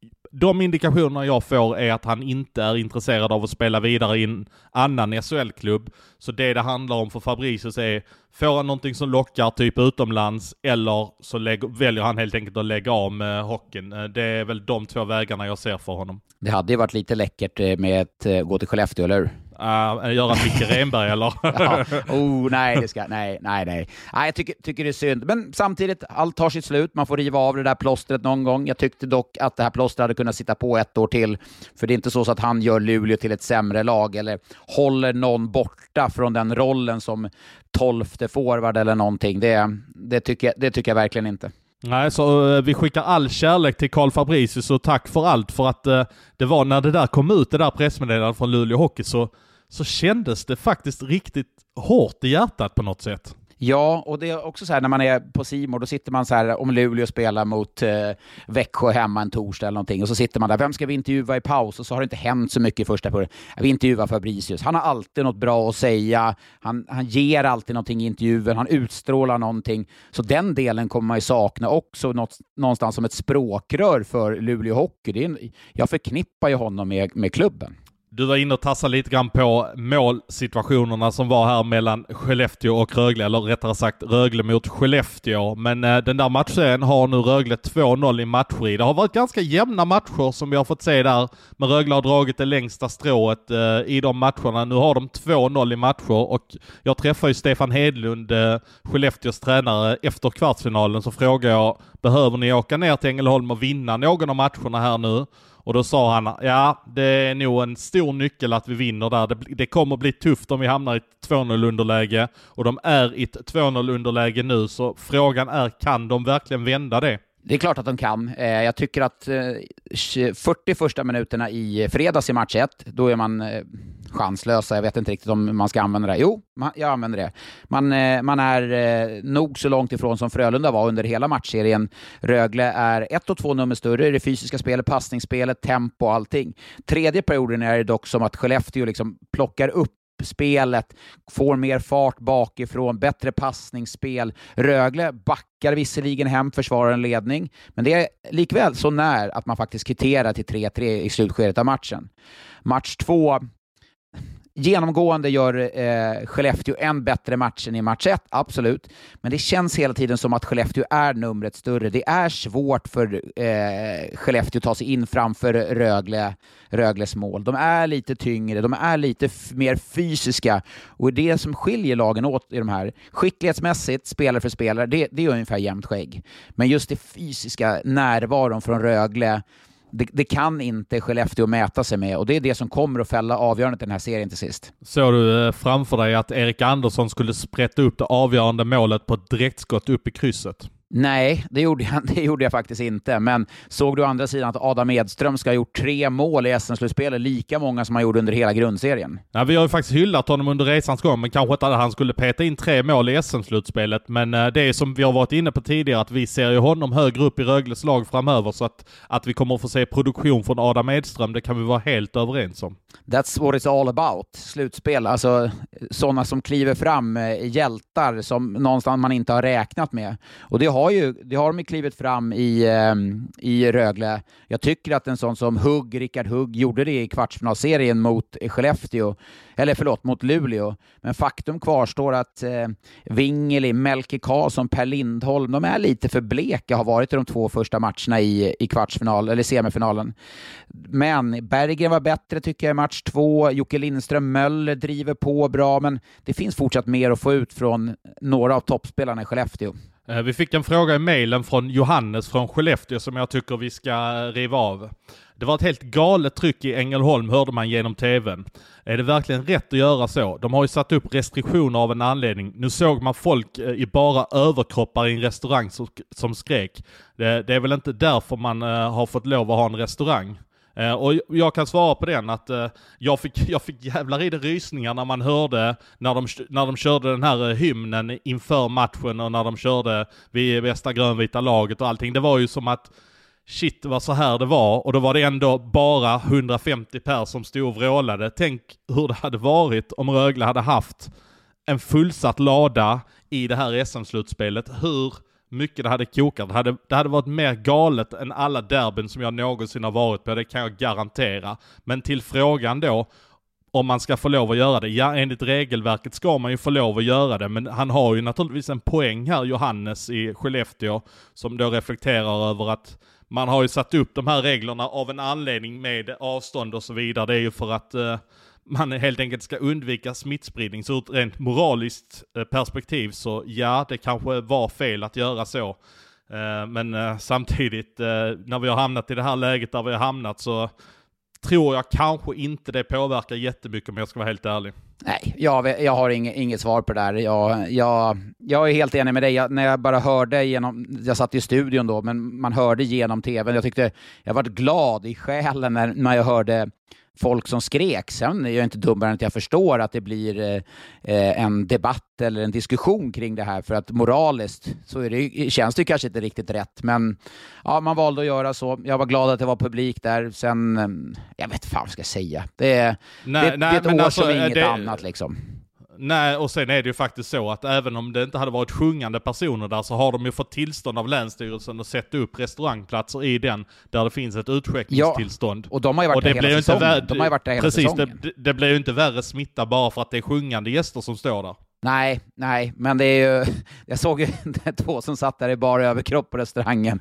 de indikationerna jag får är att han inte är intresserad av att spela vidare i en annan S H L-klubb. Så det det handlar om för Fabricius är, får han någonting som lockar typ utomlands, eller så lägger, väljer han helt enkelt att lägga av med hockeyn. Det är väl de två vägarna jag ser för honom. Det hade ju varit lite läckert med att gå till Skellefteå, eller hur? Uh, göra Micke Renberg eller? ja. oh, nej, det ska, nej, nej, nej. nej jag tycker, tycker det är synd. Men samtidigt, allt tar sitt slut. Man får riva av det där plåstret någon gång. Jag tyckte dock att det här plåstret hade kunnat sitta på ett år till. För det är inte så, så att han gör Luleå till ett sämre lag eller håller någon borta från den rollen som tolfte forward eller någonting. Det, det, tycker, det tycker jag verkligen inte. Nej, så uh, vi skickar all kärlek till Carl Fabricius och tack för allt, för att uh, det var när det där kom ut, det där pressmeddelandet från Luleå Hockey, så, så kändes det faktiskt riktigt hårt i hjärtat på något sätt. Ja, och det är också så här när man är på C More, då sitter man så här, om Luleå spelar mot eh, Växjö hemma en torsdag eller någonting, och så sitter man där, vem ska vi intervjua i paus? Och så har det inte hänt så mycket i första perioden. Vi intervjuar Fabricius. Han har alltid något bra att säga. Han, han ger alltid någonting i intervjun. Han utstrålar någonting. Så den delen kommer man ju sakna också något, någonstans som ett språkrör för Luleå Hockey. Det är en, jag förknippar ju honom med, med klubben. Du var inne och tassade lite grann på målsituationerna som var här mellan Skellefteå och Rögle, eller rättare sagt Rögle mot Skellefteå. Men eh, den där matchen har nu Rögle två noll i matcher i. Det har varit ganska jämna matcher som vi har fått se där, men Rögle har dragit det längsta strået eh, i de matcherna. Nu har de två noll i matcher, och jag träffade ju Stefan Hedlund, eh, Skellefteås tränare, efter kvartsfinalen, så frågade jag, behöver ni åka ner till Ängelholm och vinna någon av matcherna här nu? Och då sa han, ja, det är nog en stor nyckel att vi vinner där. Det, det kommer bli tufft om vi hamnar i ett två noll underläge. Och de är i ett två noll underläge nu. Så frågan är, kan de verkligen vända det? Det är klart att de kan. Jag tycker att fyrtio första minuterna i fredags i match ett, då är man chanslösa. Jag vet inte riktigt om man ska använda det. Jo, jag använder det. Man, man är nog så långt ifrån som Frölunda var under hela matchserien. Rögle är ett och två nummer större i det fysiska spelet, passningsspelet, tempo och allting. Tredje perioden är det dock som att Skellefteå liksom plockar upp spelet, får mer fart bakifrån, bättre passningsspel. Rögle backar visserligen hem, försvarar en ledning, men det är likväl så när att man faktiskt kvitterar till tre tre i slutskedet av matchen. Match två, genomgående gör eh, Skellefteå en bättre match än i match ett, absolut. Men det känns hela tiden som att Skellefteå är numret större. Det är svårt för eh, Skellefteå att ta sig in framför Rögle, Rögles mål. De är lite tyngre, de är lite f- mer fysiska. Och det som skiljer lagen åt i de här, skicklighetsmässigt, spelare för spelare, det, det är ungefär jämnt skägg. Men just det fysiska närvaron från Rögle, Det, det kan inte Skellefteå mäta sig med, och det är det som kommer att fälla avgörandet i den här serien till sist. Så du framför dig att Erik Andersson skulle sprätta upp det avgörande målet på ett direktskott upp i krysset? Nej, det gjorde, jag, det gjorde jag faktiskt inte. Men såg du å andra sidan att Adam Edström ska ha gjort tre mål i S M-slutspelet, lika många som han gjorde under hela grundserien? Ja, vi har ju faktiskt hyllat honom under resans gång, men kanske inte att han skulle peta in tre mål i S M-slutspelet. Men det är som vi har varit inne på tidigare, att vi ser ju honom högre upp i Rögles lag framöver, så att, att vi kommer att få se produktion från Adam Edström, det kan vi vara helt överens om. That's what it's all about. Slutspel, alltså sådana som kliver fram, hjältar som någonstans man inte har räknat med. Och det har har ju det har de ju klivit fram i, eh, i Rögle. Jag tycker att en sån som Hugg, Rickard Hugg gjorde det i kvartsfinalserien mot Skellefteå, eller förlåt, mot Luleå. Men faktum kvarstår att eh, Wingeli, Melke Karlsson, Per Lindholm, de är lite för bleka, har varit i de två första matcherna i, i kvartsfinal eller semifinalen. Men Berggren var bättre tycker jag i match två. Jocke Lindström, Möller driver på bra, men det finns fortsatt mer att få ut från några av toppspelarna i Skellefteå. Vi fick en fråga i mejlen från Johannes från Skellefteå som jag tycker vi ska riva av. Det var ett helt galet tryck i Ängelholm, hörde man genom tvn. Är det verkligen rätt att göra så? De har ju satt upp restriktioner av en anledning. Nu såg man folk i bara överkroppar i en restaurang som, som skrek. Det, det är väl inte därför man uh, har fått lov att ha en restaurang. Uh, och jag kan svara på den att uh, jag, fick, jag fick jävlar i det rysningar när man hörde när de, när de körde den här uh, hymnen inför matchen och när de körde vid västra grönvita laget och allting. Det var ju som att shit, det var så här det var. Och då var det ändå bara hundrafemtio pers som stod och vrålade. Tänk hur det hade varit om Rögle hade haft en fullsatt lada i det här S M-slutspelet. Hur mycket det hade kokat. Det hade, det hade varit mer galet än alla derbyn som jag någonsin har varit på. Det kan jag garantera. Men till frågan då, om man ska få lov att göra det. Ja, enligt regelverket ska man ju få lov att göra det. Men han har ju naturligtvis en poäng här, Johannes i Skellefteå, som då reflekterar över att man har ju satt upp de här reglerna av en anledning med avstånd och så vidare. Det är ju för att uh, man helt enkelt ska undvika smittspridning. Så ur ett rent moraliskt uh, perspektiv så ja, det kanske var fel att göra så. Uh, men uh, samtidigt, uh, när vi har hamnat i det här läget där vi har hamnat så tror jag kanske inte det påverkar jättemycket, om jag ska vara helt ärlig. Nej, jag, jag har inget, inget svar på det där. Jag, jag, jag är helt enig med dig. Jag, när jag bara hörde genom, jag satt i studion då, men man hörde genom tvn. Jag tyckte, jag var glad i själen när, när jag hörde folk som skrek. Sen är jag inte dummare än att jag förstår att det blir eh, en debatt eller en diskussion kring det här, för att moraliskt så är det, känns det kanske inte riktigt rätt, men ja, man valde att göra så. Jag var glad att det var publik där. Sen, jag vet fan vad jag ska säga. Det är, nej, det, nej, det är ett år alltså, som inget det... annat liksom. Nej, och sen är det ju faktiskt så att även om det inte hade varit sjungande personer där, så har de ju fått tillstånd av Länsstyrelsen att sätta upp restaurangplatser i den där det finns ett utskänkningstillstånd. Ja, och de har ju varit där hela säsongen. Vär... De har ju varit där hela Precis, säsongen. Det, det blir ju inte värre smitta bara för att det är sjungande gäster som står där. Nej, nej, men det är ju, jag såg ju två som satt där i bara överkropp på restaurangen.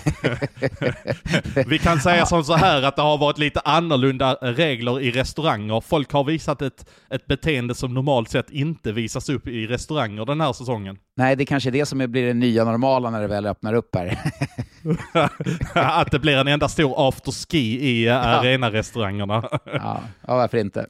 Vi kan säga ja. som så här att det har varit lite annorlunda regler i restauranger. Folk har visat ett, ett beteende som normalt sett inte visas upp i restauranger den här säsongen. Nej, det är kanske det som blir det nya normala när det väl öppnar upp här. Att det blir en enda stor afterski i ja. arenarestaurangerna. Ja, ja, varför inte?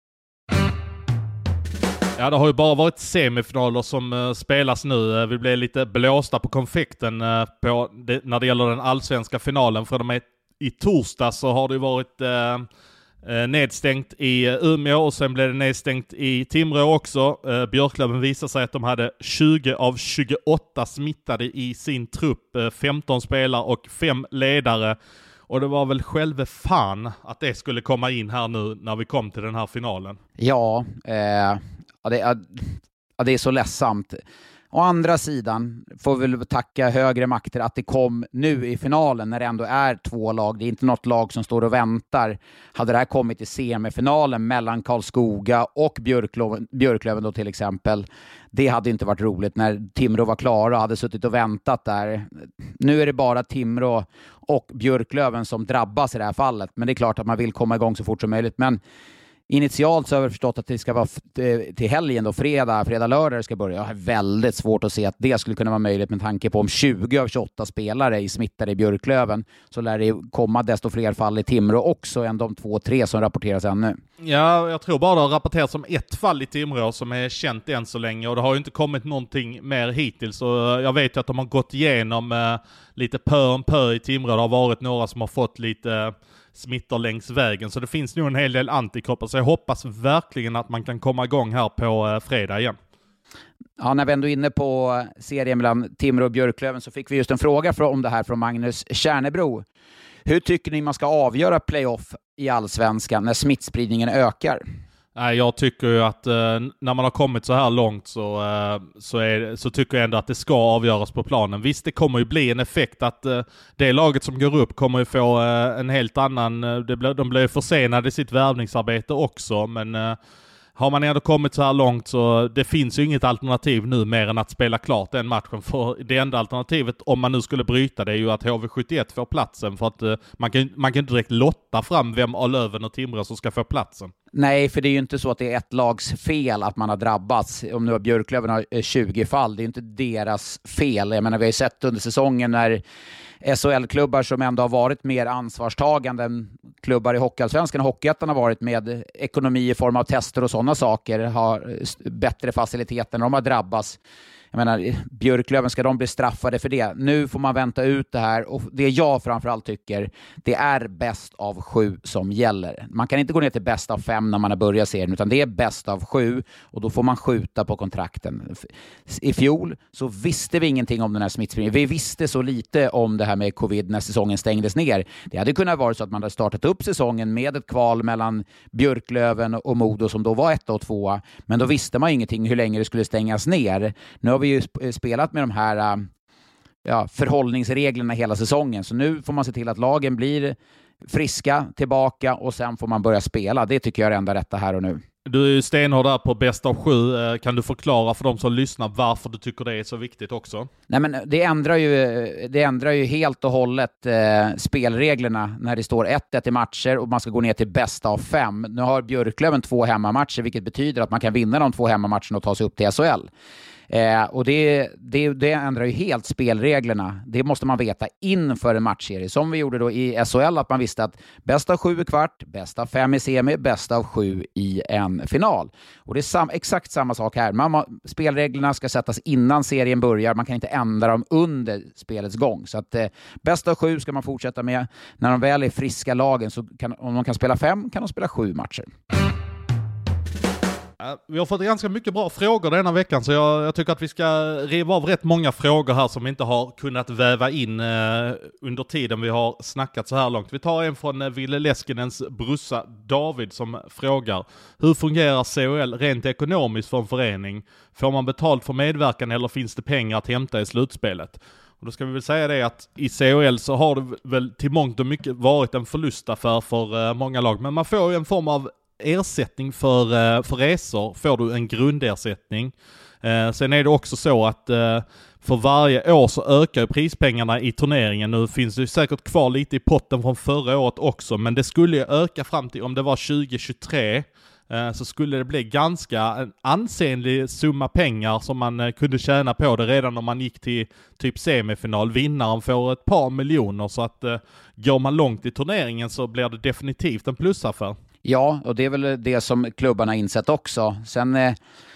Ja, det har ju bara varit semifinaler som uh, spelas nu. Uh, vi blev lite blåsta på konfekten uh, på det, när det gäller den allsvenska finalen. För de är, i torsdag så har det varit uh, uh, nedstängt i uh, Umeå och sen blev det nedstängt i Timrå också. Uh, Björklöven visade sig att de hade tjugo av tjugoåtta smittade i sin trupp. Uh, femton spelare och fem ledare. Och det var väl själva fan att det skulle komma in här nu när vi kom till den här finalen. Ja, eh... Ja, det är, ja, det är så ledsamt. Å andra sidan får vi väl tacka högre makter att det kom nu i finalen när det ändå är två lag. Det är inte något lag som står och väntar. Hade det här kommit i semifinalen mellan Karlskoga och Björklöven, Björklöven då till exempel, det hade inte varit roligt när Timrå var klara och hade suttit och väntat där. Nu är det bara Timrå och Björklöven som drabbas i det här fallet. Men det är klart att man vill komma igång så fort som möjligt. Men initialt så har vi förstått att det ska vara till helgen då, fredag, fredag, lördag ska börja. Jag har väldigt svårt att se att det skulle kunna vara möjligt med tanke på om tjugo av tjugoåtta spelare är smittade i Björklöven, så lär det komma desto fler fall i Timrå också än de två, tre som rapporteras ännu. Ja, jag tror bara det har rapporterats om ett fall i Timrå som är känt än så länge, och det har ju inte kommit någonting mer hittills. Och jag vet ju att de har gått igenom eh, lite pö om pö i Timrå. Det har varit några som har fått lite eh, smittor längs vägen, så det finns nu en hel del antikroppar, så jag hoppas verkligen att man kan komma igång här på eh, fredag igen. Ja, när vi ändå är inne på serien mellan Timrå och Björklöven så fick vi just en fråga om det här från Magnus Kärnebro. Hur tycker ni man ska avgöra playoff i allsvenskan när smittspridningen ökar? Nej, jag tycker ju att eh, när man har kommit så här långt så, eh, så, är, så tycker jag ändå att det ska avgöras på planen. Visst, det kommer ju bli en effekt att eh, det laget som går upp kommer ju få eh, en helt annan... Eh, det blir, de blir försenade i sitt värvningsarbete också, men eh, har man ändå kommit så här långt så det finns ju inget alternativ nu mer än att spela klart den matchen. För det enda alternativet, om man nu skulle bryta, det är ju att H V sjuttioett får platsen. För att eh, man kan man kan inte direkt lotta fram vem av Löven och Timrå som ska få platsen. Nej, för det är ju inte så att det är ett lags fel att man har drabbats. Om nu har Björklöven har tjugo fall, det är inte deras fel. Jag menar, vi har ju sett under säsongen när S H L-klubbar som ändå har varit mer ansvarstagande än klubbar i Hockeyallsvenskan och Hockeyettan har varit med ekonomi i form av tester och sådana saker, har bättre faciliteter när de har drabbats. Jag menar, Björklöven, ska de bli straffade för det? Nu får man vänta ut det här, och det jag framförallt tycker, det är bäst av sju som gäller. Man kan inte gå ner till bäst av fem när man har börjat serien, utan det är bäst av sju, och då får man skjuta på kontrakten. I fjol så visste vi ingenting om den här smittspridningen. Vi visste så lite om det här med covid när säsongen stängdes ner. Det hade kunnat vara så att man hade startat upp säsongen med ett kval mellan Björklöven och Modo som då var ett och två, men då visste man ingenting hur länge det skulle stängas ner. Nu har vi ju spelat med de här ja, förhållningsreglerna hela säsongen, så nu får man se till att lagen blir friska tillbaka och sen får man börja spela. Det tycker jag är enda rätta här och nu. Du är ju stenhård där på bäst av sju. Kan du förklara för de som lyssnar varför du tycker det är så viktigt också? Nej, men det ändrar ju, det ändrar ju helt och hållet eh, spelreglerna när det står ett ett i matcher och man ska gå ner till bäst av fem. Nu har Björklöven två hemmamatcher, vilket betyder att man kan vinna de två hemmamatcherna och ta sig upp till S H L. Eh, och det, det, det ändrar ju helt spelreglerna. Det måste man veta inför en matchserie. Som vi gjorde då i S H L, att man visste att bäst av sju i kvart, bäst av fem i semi, bäst av sju i en final. Och det är sam, exakt samma sak här. Man, spelreglerna ska sättas innan serien börjar. Man kan inte ändra dem under spelets gång. Så att eh, bäst av sju ska man fortsätta med. När de väl är friska lagen, så kan, om de kan spela fem, kan de spela sju matcher. Vi har fått ganska mycket bra frågor denna veckan, så jag, jag tycker att vi ska riva av rätt många frågor här som vi inte har kunnat väva in eh, under tiden vi har snackat så här långt. Vi tar en från eh, Ville Leskinens brussa David som frågar: hur fungerar C H L rent ekonomiskt för en förening? Får man betalt för medverkan eller finns det pengar att hämta i slutspelet? Och då ska vi väl säga det att i C H L så har det väl till mångt och mycket varit en förlustaffär för eh, många lag, men man får ju en form av ersättning för, för resor. Får du en grundersättning. Eh, sen är det också så att eh, för varje år så ökar prispengarna i turneringen. Nu finns det ju säkert kvar lite i potten från förra året också, men det skulle ju öka fram till, om det var tjugo tjugotre, eh, så skulle det bli ganska en ansenlig summa pengar som man eh, kunde tjäna på det redan om man gick till typ semifinal. Vinnaren får ett par miljoner, så att eh, går man långt i turneringen så blir det definitivt en plusaffär. Ja, och det är väl det som klubbarna insett också. Sen eh,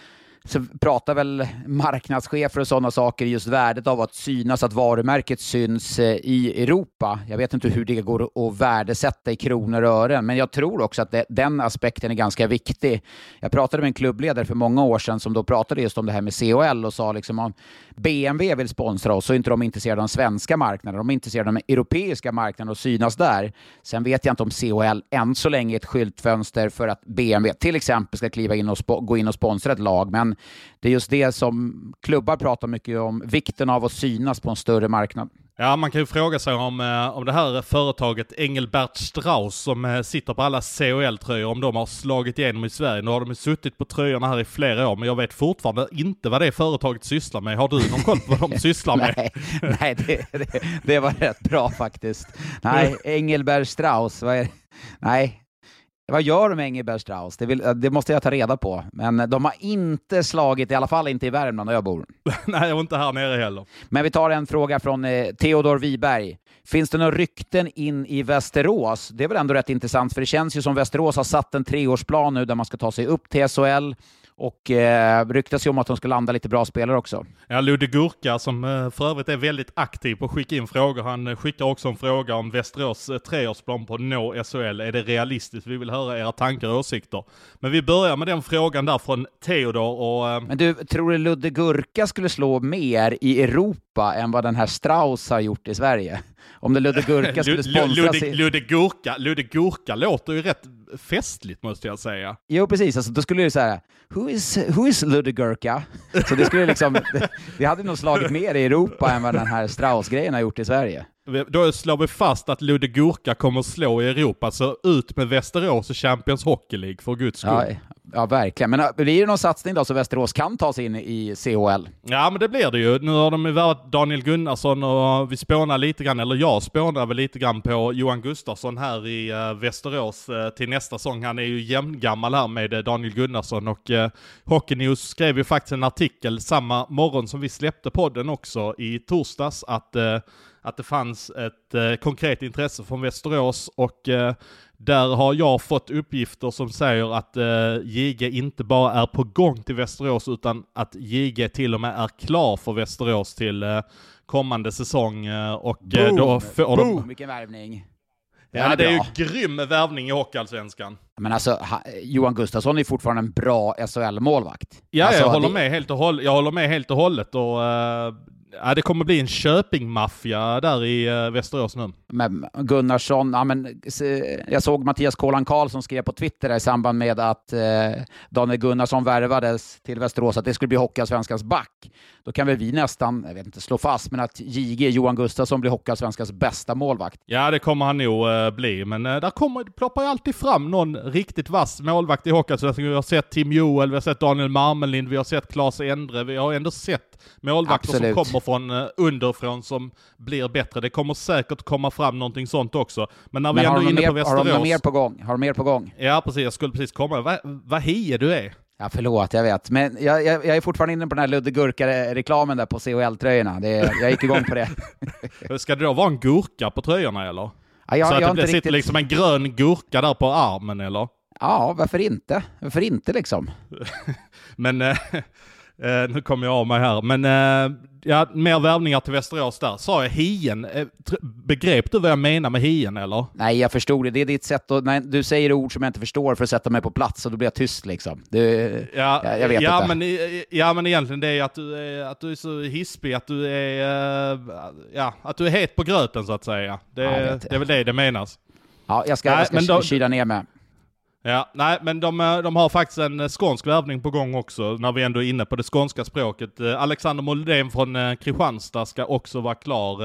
så pratar väl marknadschefer och sådana saker just värdet av att synas, att varumärket syns eh, i Europa. Jag vet inte hur det går att värdesätta i kronor och ören, men jag tror också att det, den aspekten är ganska viktig. Jag pratade med en klubbledare för många år sedan som då pratade just om det här med C H L och sa liksom om B M W vill sponsra oss så är inte de intresserade av den svenska marknaden. De är intresserade av den europeiska marknaden och synas där. Sen vet jag inte om C H L än så länge är ett skyltfönster för att B M W till exempel ska kliva in och sp- gå in och sponsra ett lag. Men det är just det som klubbar pratar mycket om, vikten av att synas på en större marknad. Ja, man kan ju fråga sig om, om det här företaget Engelbert Strauss som sitter på alla C H L-tröjor, om de har slagit igenom i Sverige. Nu har de ju suttit på tröjorna här i flera år, men jag vet fortfarande inte vad det företaget sysslar med. Har du någon koll på vad de sysslar med? nej, nej det, det, det var rätt bra faktiskt. Nej, Engelbert Strauss, vad är det? Nej. Vad gör de med Engelbert Strauss? Det, vill, det måste jag ta reda på. Men de har inte slagit, i alla fall inte i Värmland där jag bor. Nej, jag var inte här nere heller. Men vi tar en fråga från eh, Theodor Wiberg. Finns det några rykten in i Västerås? Det är väl ändå rätt intressant, för det känns ju som Västerås har satt en treårsplan nu där man ska ta sig upp till S H L. Och eh, ryktas ju om att de ska landa lite bra spelare också. Ja, Ludde Gurka som eh, för övrigt är väldigt aktiv på att skicka in frågor. Han eh, skickar också en fråga om Västerås eh, treårsplan på nå S H L. Är det realistiskt? Vi vill höra era tankar och åsikter. Men vi börjar med den frågan där från Theodor. Och, eh... Men du, tror du Ludde Gurka skulle slå mer i Europa Europa än vad den här Strauss har gjort i Sverige. Om det Ludde Gurka skulle sponsras... Ludde, Ludde, Gurka, Ludde Gurka låter ju rätt festligt, måste jag säga. Jo, precis. Alltså, då skulle det säga, who is, who is Ludde Gurka? Så det skulle liksom, det, det hade nog slagit mer i Europa än vad den här Strauss-grejen har gjort i Sverige. Då slår vi fast att Ludde Gurka kommer slå i Europa, så ut med Västerås och Champions Hockey League för guds skull. Ja, ja, verkligen. Men blir det någon satsning då så Västerås kan ta sig in i C H L? Ja, men det blir det ju. Nu har de ju varit Daniel Gunnarsson och vi spånar lite grann, eller jag spånar väl lite grann på Johan Gustafsson här i uh, Västerås uh, till nästa säsong. Han är ju jämngammal här med uh, Daniel Gunnarsson och uh, Hockey News skrev ju faktiskt en artikel samma morgon som vi släppte podden också i torsdags att uh, att det fanns ett eh, konkret intresse från Västerås och eh, där har jag fått uppgifter som säger att eh, J G inte bara är på gång till Västerås utan att J G till och med är klar för Västerås till eh, kommande säsong eh, och Boom! Eh, då får Boom! de... Vilken värvning! Ja, det är bra. ju grym värvning i Hockeyallsvenskan. Men alltså, ha, Johan Gustafsson är fortfarande en bra S H L-målvakt. Ja, alltså, jag, håller det... med helt och håll, jag håller med helt och hållet och... Uh, Ja, det kommer bli en Köping-maffia där i uh, Västerås nu. Men Gunnarsson, ja, men, jag såg Mattias Kolan Karlsson skrev på Twitter i samband med att eh, Daniel Gunnarsson värvades till Västerås att det skulle bli Hockeyallsvenskans back. Då kan väl vi nästan, jag vet inte slå fast, men att J G, Johan Gustafsson, blir Hockeyallsvenskans bästa målvakt. Ja, det kommer han nog uh, bli, men uh, där kommer, det ploppar ju alltid fram någon riktigt vass målvakt i Hockeyallsvenskan. Vi har sett Tim Joel, vi har sett Daniel Marmelind, vi har sett Claes Endre, vi har ändå sett målvakter Absolut. som kommer från uh, underifrån som blir bättre. Det kommer säkert komma fram någonting sånt också. Men när vi Men ändå är inne mer, på Västerås... har de mer på gång? Har de mer på gång? Ja, precis. Jag skulle precis komma. Vad va hie du är? Ja, förlåt, jag vet. Men jag, jag, jag är fortfarande inne på den här Ludde Gurka-reklamen där på C H L-tröjorna. Det, jag gick igång på det. Ska det då vara en gurka på tröjorna, eller? Ja, jag, Så att jag det inte sitter riktigt... liksom en grön gurka där på armen, eller? Ja, varför inte? Varför inte liksom? Men... Eh, Uh, nu kommer jag av mig här. Men uh, ja, mer värvningar till Västerås där. Sa jag hien? Uh, begrep du vad jag menar med hien, eller? Nej, jag förstod det. Det är ditt sätt att... Nej, du säger ord som jag inte förstår för att sätta mig på plats och då blir jag tyst liksom. Du, ja, jag, jag vet ja, inte. Men, ja, men egentligen det är att du är, att du är så hispig, att du är... Uh, ja, att du är het på gröten, så att säga. Det, ja, det är väl det det menas. Ja, jag ska, Nej, jag ska men då, kyla ner med. Ja, nej, men de, de har faktiskt en skånsk värvning på gång också, när vi ändå är inne på det skånska språket. Alexander Moldén från Kristianstad ska också vara klar.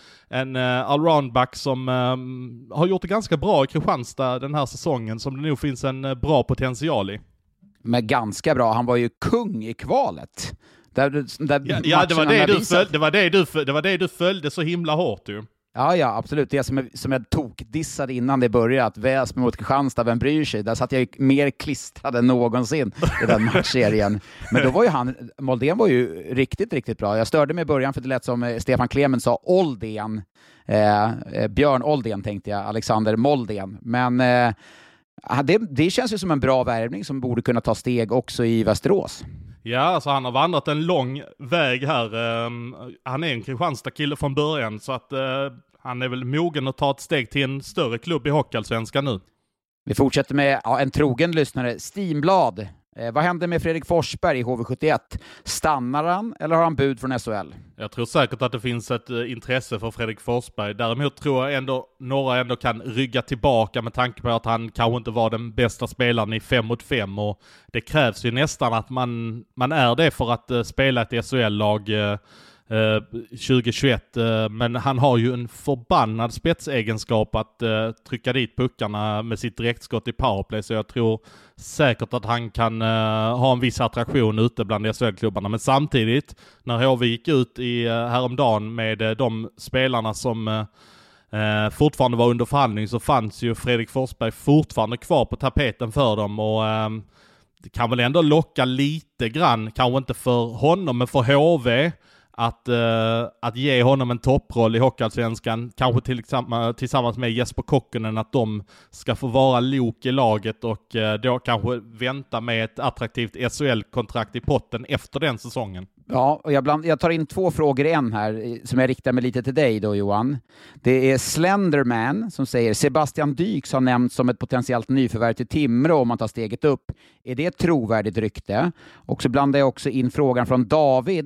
En allroundback som um, har gjort det ganska bra i Kristianstad den här säsongen, som det nog finns en bra potential i. Men ganska bra, han var ju kung i kvalet. Där, där ja, ja det, var det, du föl, det, var det, du, det var det du följde så himla hårt ju. Ja, ja, absolut. Det som jag, som jag tokdissade innan det började, att Väsby mot Kristianstad, vem bryr sig? Där satt jag ju mer klistrad än någonsin i den matchserien. Men då var ju han, Moldén var ju riktigt, riktigt bra. Jag störde mig i början för det lät som Stefan Klement sa Oldén. Eh, Björn Oldén tänkte jag, Alexander Moldén. Men eh, det, det känns ju som en bra värvning som borde kunna ta steg också i Västerås. Ja, alltså han har vandrat en lång väg här. Um, han är en Kristianstad-kille från början, så att uh, han är väl mogen att ta ett steg till en större klubb i Hockeyallsvenskan nu. Vi fortsätter med ja, en trogen lyssnare, Steamblad. Eh, vad händer med Fredrik Forsberg i H V sjuttioett? Stannar han eller har han bud från S H L? Jag tror säkert att det finns ett uh, intresse för Fredrik Forsberg. Däremot tror jag ändå några ändå kan rygga tillbaka med tanke på att han kanske inte var den bästa spelaren i fem mot fem. Och det krävs ju nästan att man, man är det för att uh, spela ett S H L-lag uh, Uh, tjugo tjugoett, uh, men han har ju en förbannad spetsegenskap att uh, trycka dit puckarna med sitt direktskott i powerplay, så jag tror säkert att han kan uh, ha en viss attraktion ute bland S H L-klubbarna. Men samtidigt, när H V gick ut i uh, häromdagen med uh, de spelarna som uh, uh, fortfarande var under förhandling, så fanns ju Fredrik Forsberg fortfarande kvar på tapeten för dem, och uh, det kan väl ändå locka lite grann, kanske inte för honom men för H V, Att, uh, att ge honom en topproll i Hockeyallsvenskan, kanske till, tillsammans med Jesper Kokkonen, att de ska få vara lok i laget och uh, då kanske vänta med ett attraktivt S H L-kontrakt i potten efter den säsongen. Ja, och jag, bland, jag tar in två frågor i en här som jag riktar mig lite till dig då, Johan. Det är Slenderman som säger Sebastian Dyks har nämnts som ett potentiellt nyförvärv till Timrå om man tar steget upp. Är det ett trovärdigt rykte? Och så blandar jag också in frågan från David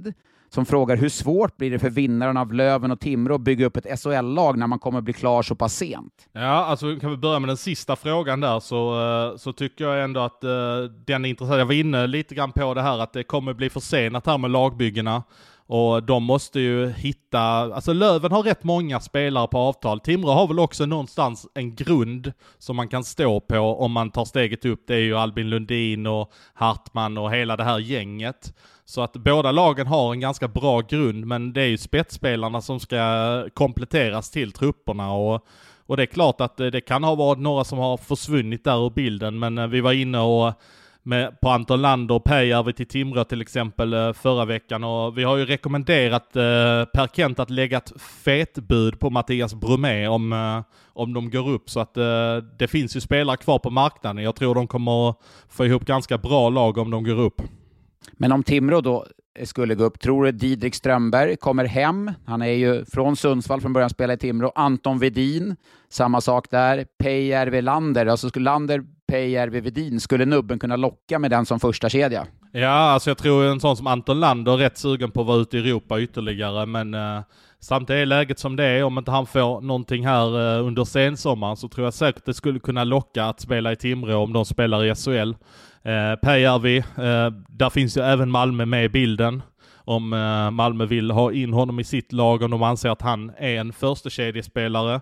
som frågar hur svårt blir det för vinnaren av Löven och Timrå att bygga upp ett S H L-lag när man kommer bli klar så pass sent? Ja, alltså kan vi börja med den sista frågan där, så, så tycker jag ändå att uh, den är intressant. Jag var inne lite grann på det här att det kommer bli försenat här med lagbyggena. Och de måste ju hitta, alltså Löven har rätt många spelare på avtal. Timrå har väl också någonstans en grund som man kan stå på om man tar steget upp. Det är ju Albin Lundin och Hartman och hela det här gänget. Så att båda lagen har en ganska bra grund, men det är ju spetsspelarna som ska kompletteras till trupperna. Och, och det är klart att det kan ha varit några som har försvunnit där ur bilden, men vi var inne och med, på Anton Lander och Päijärvi till Timrå till exempel förra veckan, och vi har ju rekommenderat eh, Per Kent att lägga ett fetbud på Mattias Brumé om, eh, om de går upp, så att eh, det finns ju spelare kvar på marknaden. Jag tror de kommer få ihop ganska bra lag om de går upp. Men om Timrå då skulle gå upp, tror du Didrik Strömberg kommer hem? Han är ju från Sundsvall från början, spela i Timrå. Anton Vedin, samma sak där. Päijärvi Lander, alltså skulle Lander, Päijärvi, Vedin, skulle nubben kunna locka med den som första kedja? Ja, alltså jag tror en sån som Anton Lander är rätt sugen på att vara ute i Europa ytterligare, men eh, samtidigt är läget som det är. Om inte han får någonting här eh, under sensommaren, så tror jag säkert det skulle kunna locka att spela i Timrå om de spelar i S H L. Eh, Päijärvi, eh, där finns ju även Malmö med i bilden. Om eh, Malmö vill ha in honom i sitt lag, om de anser att han är en första kedjespelare.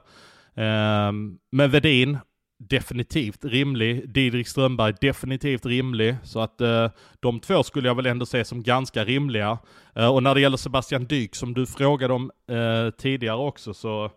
Eh, men Vedin, definitivt rimlig. Didrik Strömberg, definitivt rimlig. Så att eh, de två skulle jag väl ändå se som ganska rimliga. Eh, och när det gäller Sebastian Dyk, som du frågade om eh, tidigare också, så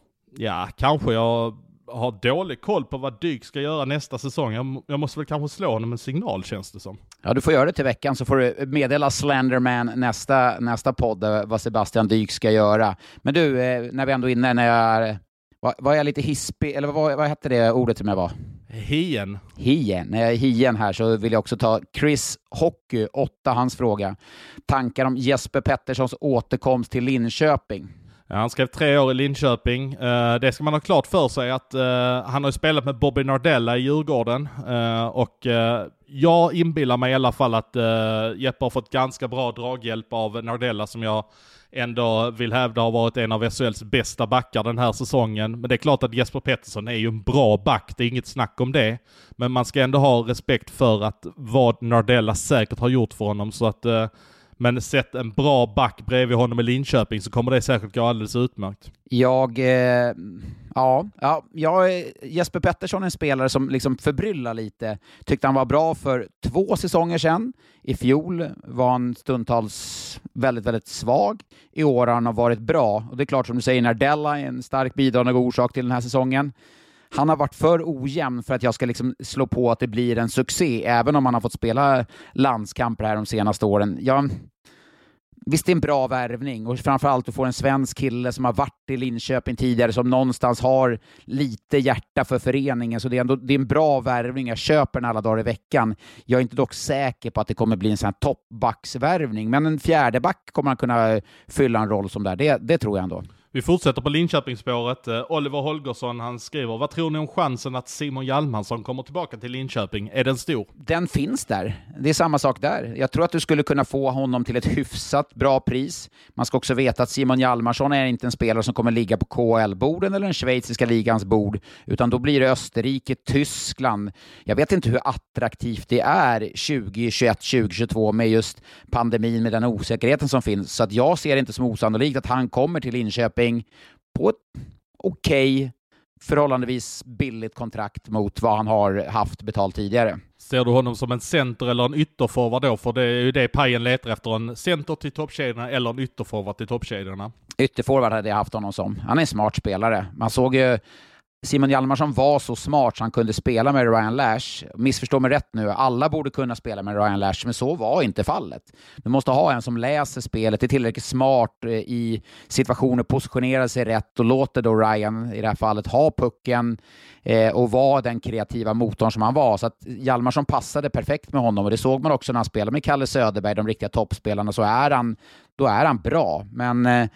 ja, kanske jag har dålig koll på vad Dyk ska göra nästa säsong. Jag, jag måste väl kanske slå honom en signal, känns det som. Ja, du får göra det till veckan, så får du meddela Slenderman nästa, nästa podd vad Sebastian Dyk ska göra. Men du, eh, när vi ändå är inne, när jag var, var jag lite hispig, eller vad, vad hette det ordet som jag var? Hien. Hien. När jag är hien här så vill jag också ta Chris Hockey, åtta, hans fråga. Tankar om Jesper Petterssons återkomst till Linköping? Ja, han skrev tre år i Linköping. Uh, det ska man ha klart för sig att uh, han har spelat med Bobby Nardella i Djurgården. Uh, och uh, jag inbillar mig i alla fall att uh, Jeppe har fått ganska bra draghjälp av Nardella, som jag ändå vill hävda har varit en av S H L:s bästa backar den här säsongen. Men det är klart att Jesper Pettersson är ju en bra back, det är inget snack om det. Men man ska ändå ha respekt för att vad Nardella säkert har gjort för honom, så att uh, men sett en bra back bredvid honom i Linköping så kommer det säkert gå alldeles utmärkt. Jag, eh, ja, ja, jag, Jesper Pettersson är en spelare som liksom förbryllar lite. Tyckte han var bra för två säsonger sedan. I fjol var han stundtals väldigt, väldigt svag. I år har han varit bra. Och det är klart, som du säger, Nardella är en stark bidragande orsak till den här säsongen. Han har varit för ojämn för att jag ska liksom slå på att det blir en succé, även om han har fått spela landskamper här de senaste åren. Ja, visst, det är en bra värvning, och framförallt du får en svensk kille som har varit i Linköping tidigare, som någonstans har lite hjärta för föreningen, så det är, ändå, det är en bra värvning. Jag köper den alla dagar i veckan. Jag är inte dock säker på att det kommer bli en sån här toppbacksvärvning, men en fjärde back kommer han kunna fylla en roll som där. Det, det tror jag ändå. Vi fortsätter på Linköpingsspåret. Oliver Holgersson, han skriver: vad tror ni om chansen att Simon Hjalmarsson kommer tillbaka till Linköping? Är den stor? Den finns där. Det är samma sak där. Jag tror att du skulle kunna få honom till ett hyfsat bra pris. Man ska också veta att Simon Hjalmarsson är inte en spelare som kommer ligga på K H L-borden eller den schweiziska ligans bord, utan då blir det Österrike, Tyskland. Jag vet inte hur attraktivt det är tjugo tjugoett tjugo tjugotvå med just pandemin, med den osäkerheten som finns. Så att jag ser det inte som osannolikt att han kommer till Linköping på ett okej, okay, förhållandevis billigt kontrakt mot vad han har haft betalt tidigare. Ser du honom som en center eller en ytterforward då? För det är ju det Pajen letar efter, en center till toppkedjorna eller en ytterforward till toppkedjorna. Ytterforward hade jag haft honom som. Han är en smart spelare. Man såg ju Simon Hjalmarsson var så smart så han kunde spela med Ryan Lash. Missförstå mig rätt nu, alla borde kunna spela med Ryan Lash, men så var inte fallet. Du måste ha en som läser spelet, är tillräckligt smart i situationer, positionerar sig rätt och låter då Ryan i det här fallet ha pucken eh, och vara den kreativa motorn som han var. Så att Hjalmarsson passade perfekt med honom, och det såg man också när han spelade med Kalle Söderberg, de riktiga toppspelarna, så är han, då är han bra. Men eh,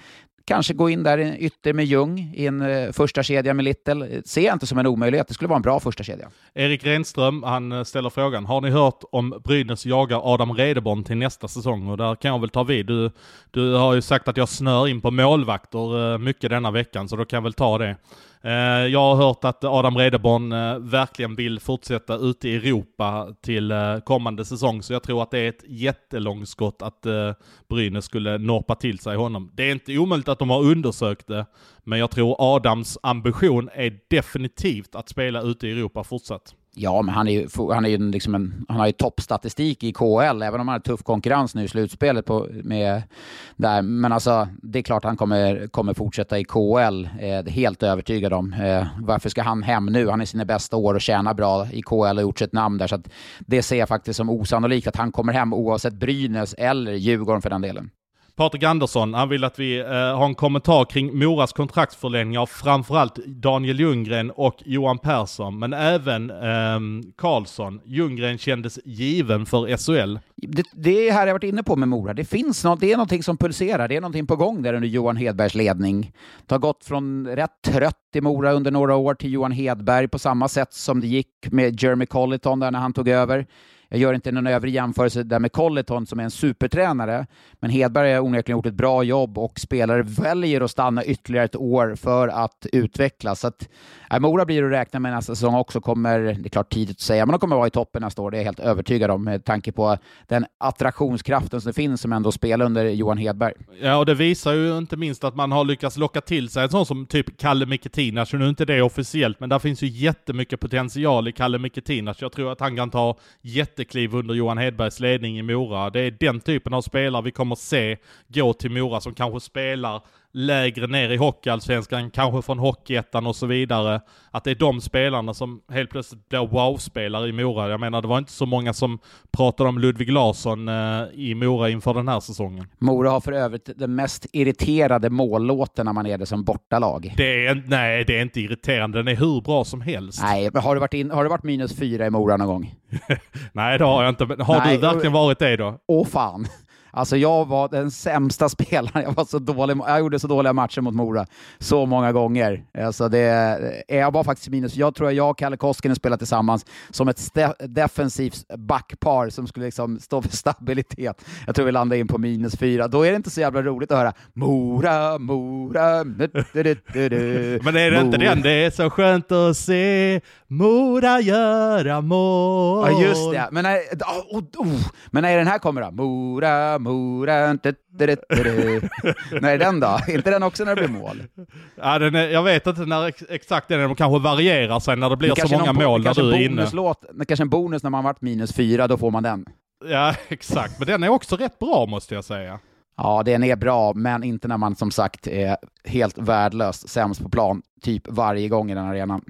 kanske gå in där i ytter med Ljung i en uh, första kedja med Little. Ser jag inte som en omöjlighet. Det skulle vara en bra första kedja. Erik Renström, han ställer frågan: har ni hört om Brynäs jagar Adam Redeborn till nästa säsong? Och där kan jag väl ta vid. Du, du har ju sagt att jag snör in på målvakter uh, mycket denna veckan, så då kan jag väl ta det. Jag har hört att Adam Redeborn verkligen vill fortsätta ute i Europa till kommande säsong, så jag tror att det är ett jättelångskott att Brynäs skulle norpa till sig honom. Det är inte omöjligt att de har undersökt det, men jag tror Adams ambition är definitivt att spela ute i Europa fortsatt. Ja, men han är ju, han är ju liksom en, han har ju toppstatistik i K H L, även om han har tuff konkurrens nu i slutspelet på, med där. Men alltså, det är klart han kommer, kommer fortsätta i K H L, eh, helt övertygad om. Eh, varför ska han hem nu? Han är i sina bästa år och tjänar bra i K H L och gjort sitt namn där. Så att det ser jag faktiskt som osannolikt att han kommer hem oavsett Brynäs eller Djurgården för den delen. Patrik Andersson, han vill att vi eh, har en kommentar kring Moras kontraktsförlängning av framförallt Daniel Ljunggren och Johan Persson, men även eh, Karlsson. Ljunggren kändes given för S H L. Det, det är här jag varit inne på med Mora. Det finns något, det är någonting som pulserar. Det är någonting på gång där under Johan Hedbergs ledning. Det har gått från rätt trött i Mora under några år till Johan Hedberg på samma sätt som det gick med Jeremy Colleton där när han tog över. Jag gör inte någon övrig jämförelse där med Colleton som är en supertränare. Men Hedberg har onekligen gjort ett bra jobb och spelare väljer att stanna ytterligare ett år för att utvecklas. Så att äh, Mora blir att räkna med nästa säsong också kommer, det är klart tidigt att säga, men de kommer vara i toppen nästa år. Det är jag helt övertygad om med tanke på den attraktionskraften som det finns som ändå spelar under Johan Hedberg. Ja, och det visar ju inte minst att man har lyckats locka till sig en sån som typ Kalle Miketinas. Så nu är inte det officiellt, men där finns ju jättemycket potential i Kalle Miketinas. Jag tror att han kan ta jättekliv under Johan Hedbergs ledning i Mora. Det är den typen av spelare vi kommer se gå till Mora, som kanske spelar lägre ner i hockeyallsvenskan, kanske från hockeyettan och så vidare. Att det är de spelarna som helt plötsligt blir wow-spelare i Mora. Jag menar, det var inte så många som pratade om Ludvig Larsson eh, i Mora inför den här säsongen. Mora har för övrigt den mest irriterade mållåten när man är det som bortalag. Det är, nej, det är inte irriterande. Den är hur bra som helst. Nej, men har det varit, in, har det varit minus fyra i Mora någon gång? Nej, det har jag inte. Men har nej, du verkligen varit det då? Åh fan. Alltså jag var den sämsta spelaren. Jag var så dålig. Jag gjorde så dåliga matcher mot Mora så många gånger. Alltså det, jag var faktiskt minus. Jag tror att jag och Kalle Koskinen spelade tillsammans som ett ste- defensivt backpar som skulle liksom stå för stabilitet. Jag tror vi landade in på minus fyra. Då är det inte så jävla roligt att höra Mora, Mora. Du, du, du, du. Men är det Mora. inte den? Det är så skönt att se Mora göra mål. Ja, just det. Men när, oh, oh, men när den här kommer då? Mora, Mora. Du, du, du, du. När är den då? Inte den också när det blir mål? Ja, den är, jag vet inte när ex- exakt den är. De kanske varierar sig när det blir det så många någon, mål när du är inne. Det kanske en bonus när man varit minus fyra, då får man den. Ja, exakt. Men den är också rätt bra, måste jag säga. Ja, den är bra, men inte när man som sagt är helt värdelös, sämst på plan, typ varje gång i den arenan.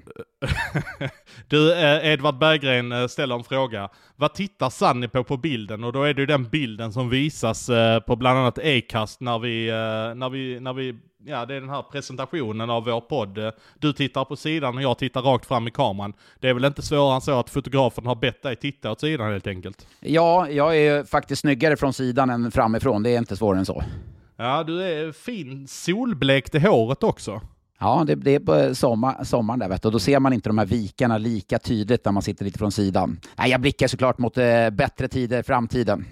Du, Edvard Berggren ställer en fråga. Vad tittar Sanni på på bilden? Och då är det ju den bilden som visas på bland annat Acast när vi, när vi, när vi, ja, det är den här presentationen av vår podd. Du tittar på sidan och jag tittar rakt fram i kameran. Det är väl inte svårare än så att fotografen har bett dig titta åt sidan helt enkelt? Ja, jag är faktiskt snyggare från sidan än framifrån. Det är inte svårare än så. Ja, du är fin solblekt i håret också. Ja, det, det är på sommar, sommaren där, vet du. Och då ser man inte de här vikarna lika tydligt när man sitter lite från sidan. Nej, jag blickar såklart mot eh, bättre tider i framtiden.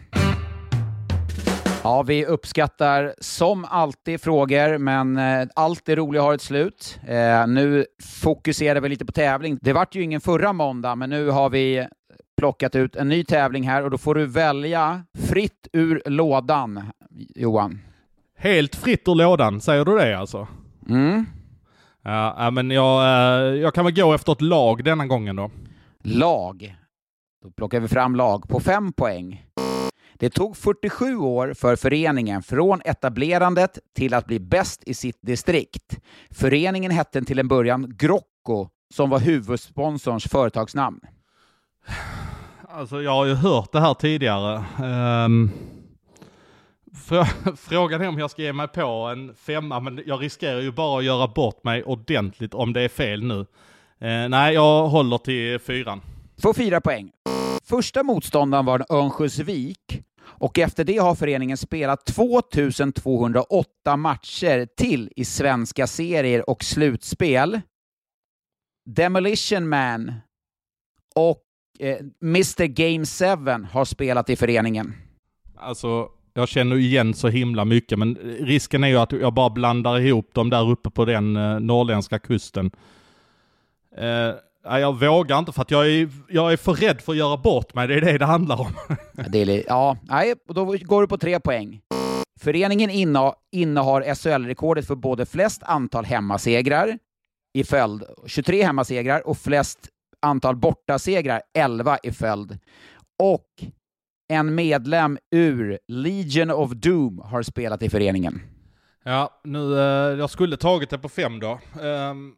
Ja, vi uppskattar som alltid frågor, men eh, allt det roliga har ett slut. Eh, nu fokuserar vi lite på tävling. Det vart ju ingen förra måndag, men nu har vi plockat ut en ny tävling här och då får du välja fritt ur lådan, Johan. Helt fritt ur lådan, säger du det alltså? Mm. Ja, men jag, jag kan väl gå efter ett lag denna gången då. Lag. Då plockar vi fram lag på fem poäng. Det tog fyrtiosju år för föreningen från etablerandet till att bli bäst i sitt distrikt. Föreningen hette till en början Grocco, som var huvudsponsorns företagsnamn. Alltså jag har ju hört det här tidigare. Um... Frågan är om jag ska ge mig på en femma, men jag riskerar ju bara att göra bort mig ordentligt om det är fel nu. Eh, nej, jag håller till fyran. Får fyra poäng. Första motståndaren var Örnsköldsvik. Och efter det har föreningen spelat tvåtusentvåhundraåtta matcher till i svenska serier och slutspel. Demolition Man och eh, mister Game sju har spelat i föreningen. Alltså, jag känner igen så himla mycket, men risken är ju att jag bara blandar ihop dem där uppe på den eh, norrländska kusten. Eh, jag vågar inte för att jag är, jag är för rädd för att göra bort mig. Det är det det handlar om. Det är, ja, nej, då går du på tre poäng. Föreningen inne, innehar S H L-rekordet för både flest antal hemmasegrar i följd, tjugotre hemmasegrar, och flest antal bortasegrar, elva i följd. Och en medlem ur Legion of Doom har spelat i föreningen. Ja, nu, eh, jag skulle tagit det på fem då. Um...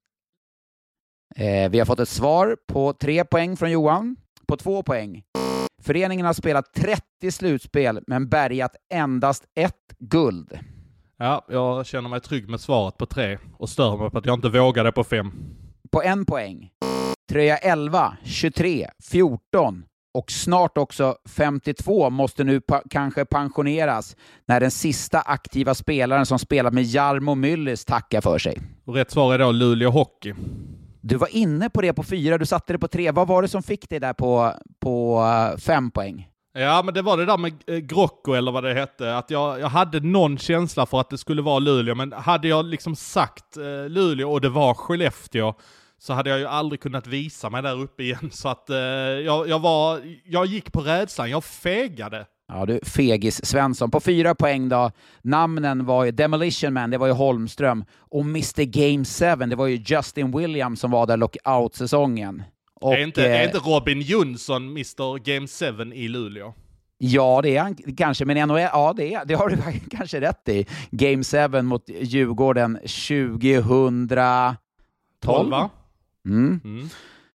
Eh, vi har fått ett svar på tre poäng från Johan, på två poäng. Föreningen har spelat trettio slutspel men bärgat endast ett guld. Ja, jag känner mig trygg med svaret på tre och stör mig på att jag inte vågade på fem. På en poäng. Tröja elva, tjugotre, fjorton och snart också femtiotvå måste nu pa- kanske pensioneras när den sista aktiva spelaren som spelat med Jarmo Myllys tackar för sig. Och rätt svar är då Luleå Hockey. Du var inne på det på fyra, du satte det på tre. Vad var det som fick dig där på, på uh, fem poäng? Ja, men det var det där med eh, Grocco eller vad det hette. Att jag, jag hade någon känsla för att det skulle vara Luleå. Men hade jag liksom sagt eh, Luleå och det var Skellefteå så hade jag ju aldrig kunnat visa mig där uppe igen. Så att eh, jag, jag, var, jag gick på rädslan, jag fegade. Ja, du, Fegis Svensson. På fyra poäng då. Namnen var ju Demolition Man, det var ju Holmström. Och mister Game sju, det var ju Justin Williams som var där lockout-säsongen. Och, är, inte, eh, är inte Robin Jönsson mister Game sju i Luleå? Ja, det är han kanske, men N H L, ja, det, är, det har du kanske rätt i. Game sju mot Djurgården tjugohundratolv. tolv, va? Mm. Mm.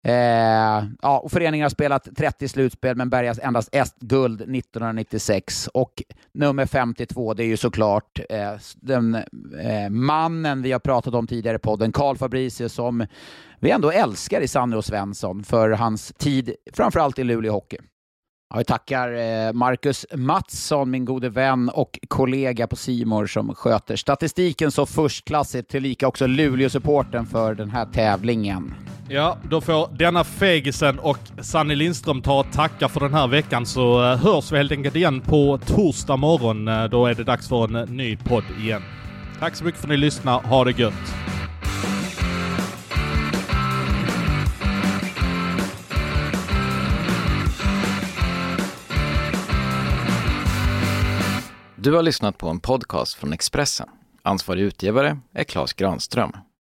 Eh, ja, och föreningen har spelat trettio slutspel men bärgas endast ett guld nittonhundranittiosex. Och nummer femtiotvå, det är ju såklart eh, den eh, mannen vi har pratat om tidigare i podden, Carl Fabricius, som vi ändå älskar i Sanne och Svensson för hans tid, framförallt i Luleå Hockey. Ja, vi tackar eh, Marcus Mattsson, min gode vän och kollega på C More, som sköter statistiken så förstklassigt, tillika också Luleå-supporten för den här tävlingen. Ja, då får denna fegisen och Sanny Lindström ta och tacka för den här veckan, så uh, hörs vi helt enkelt igen på torsdag morgon. Uh, då är det dags för en uh, ny podd igen. Tack så mycket för att ni lyssnar. Ha det gött! Du har lyssnat på en podcast från Expressen. Ansvarig utgivare är Claes Granström.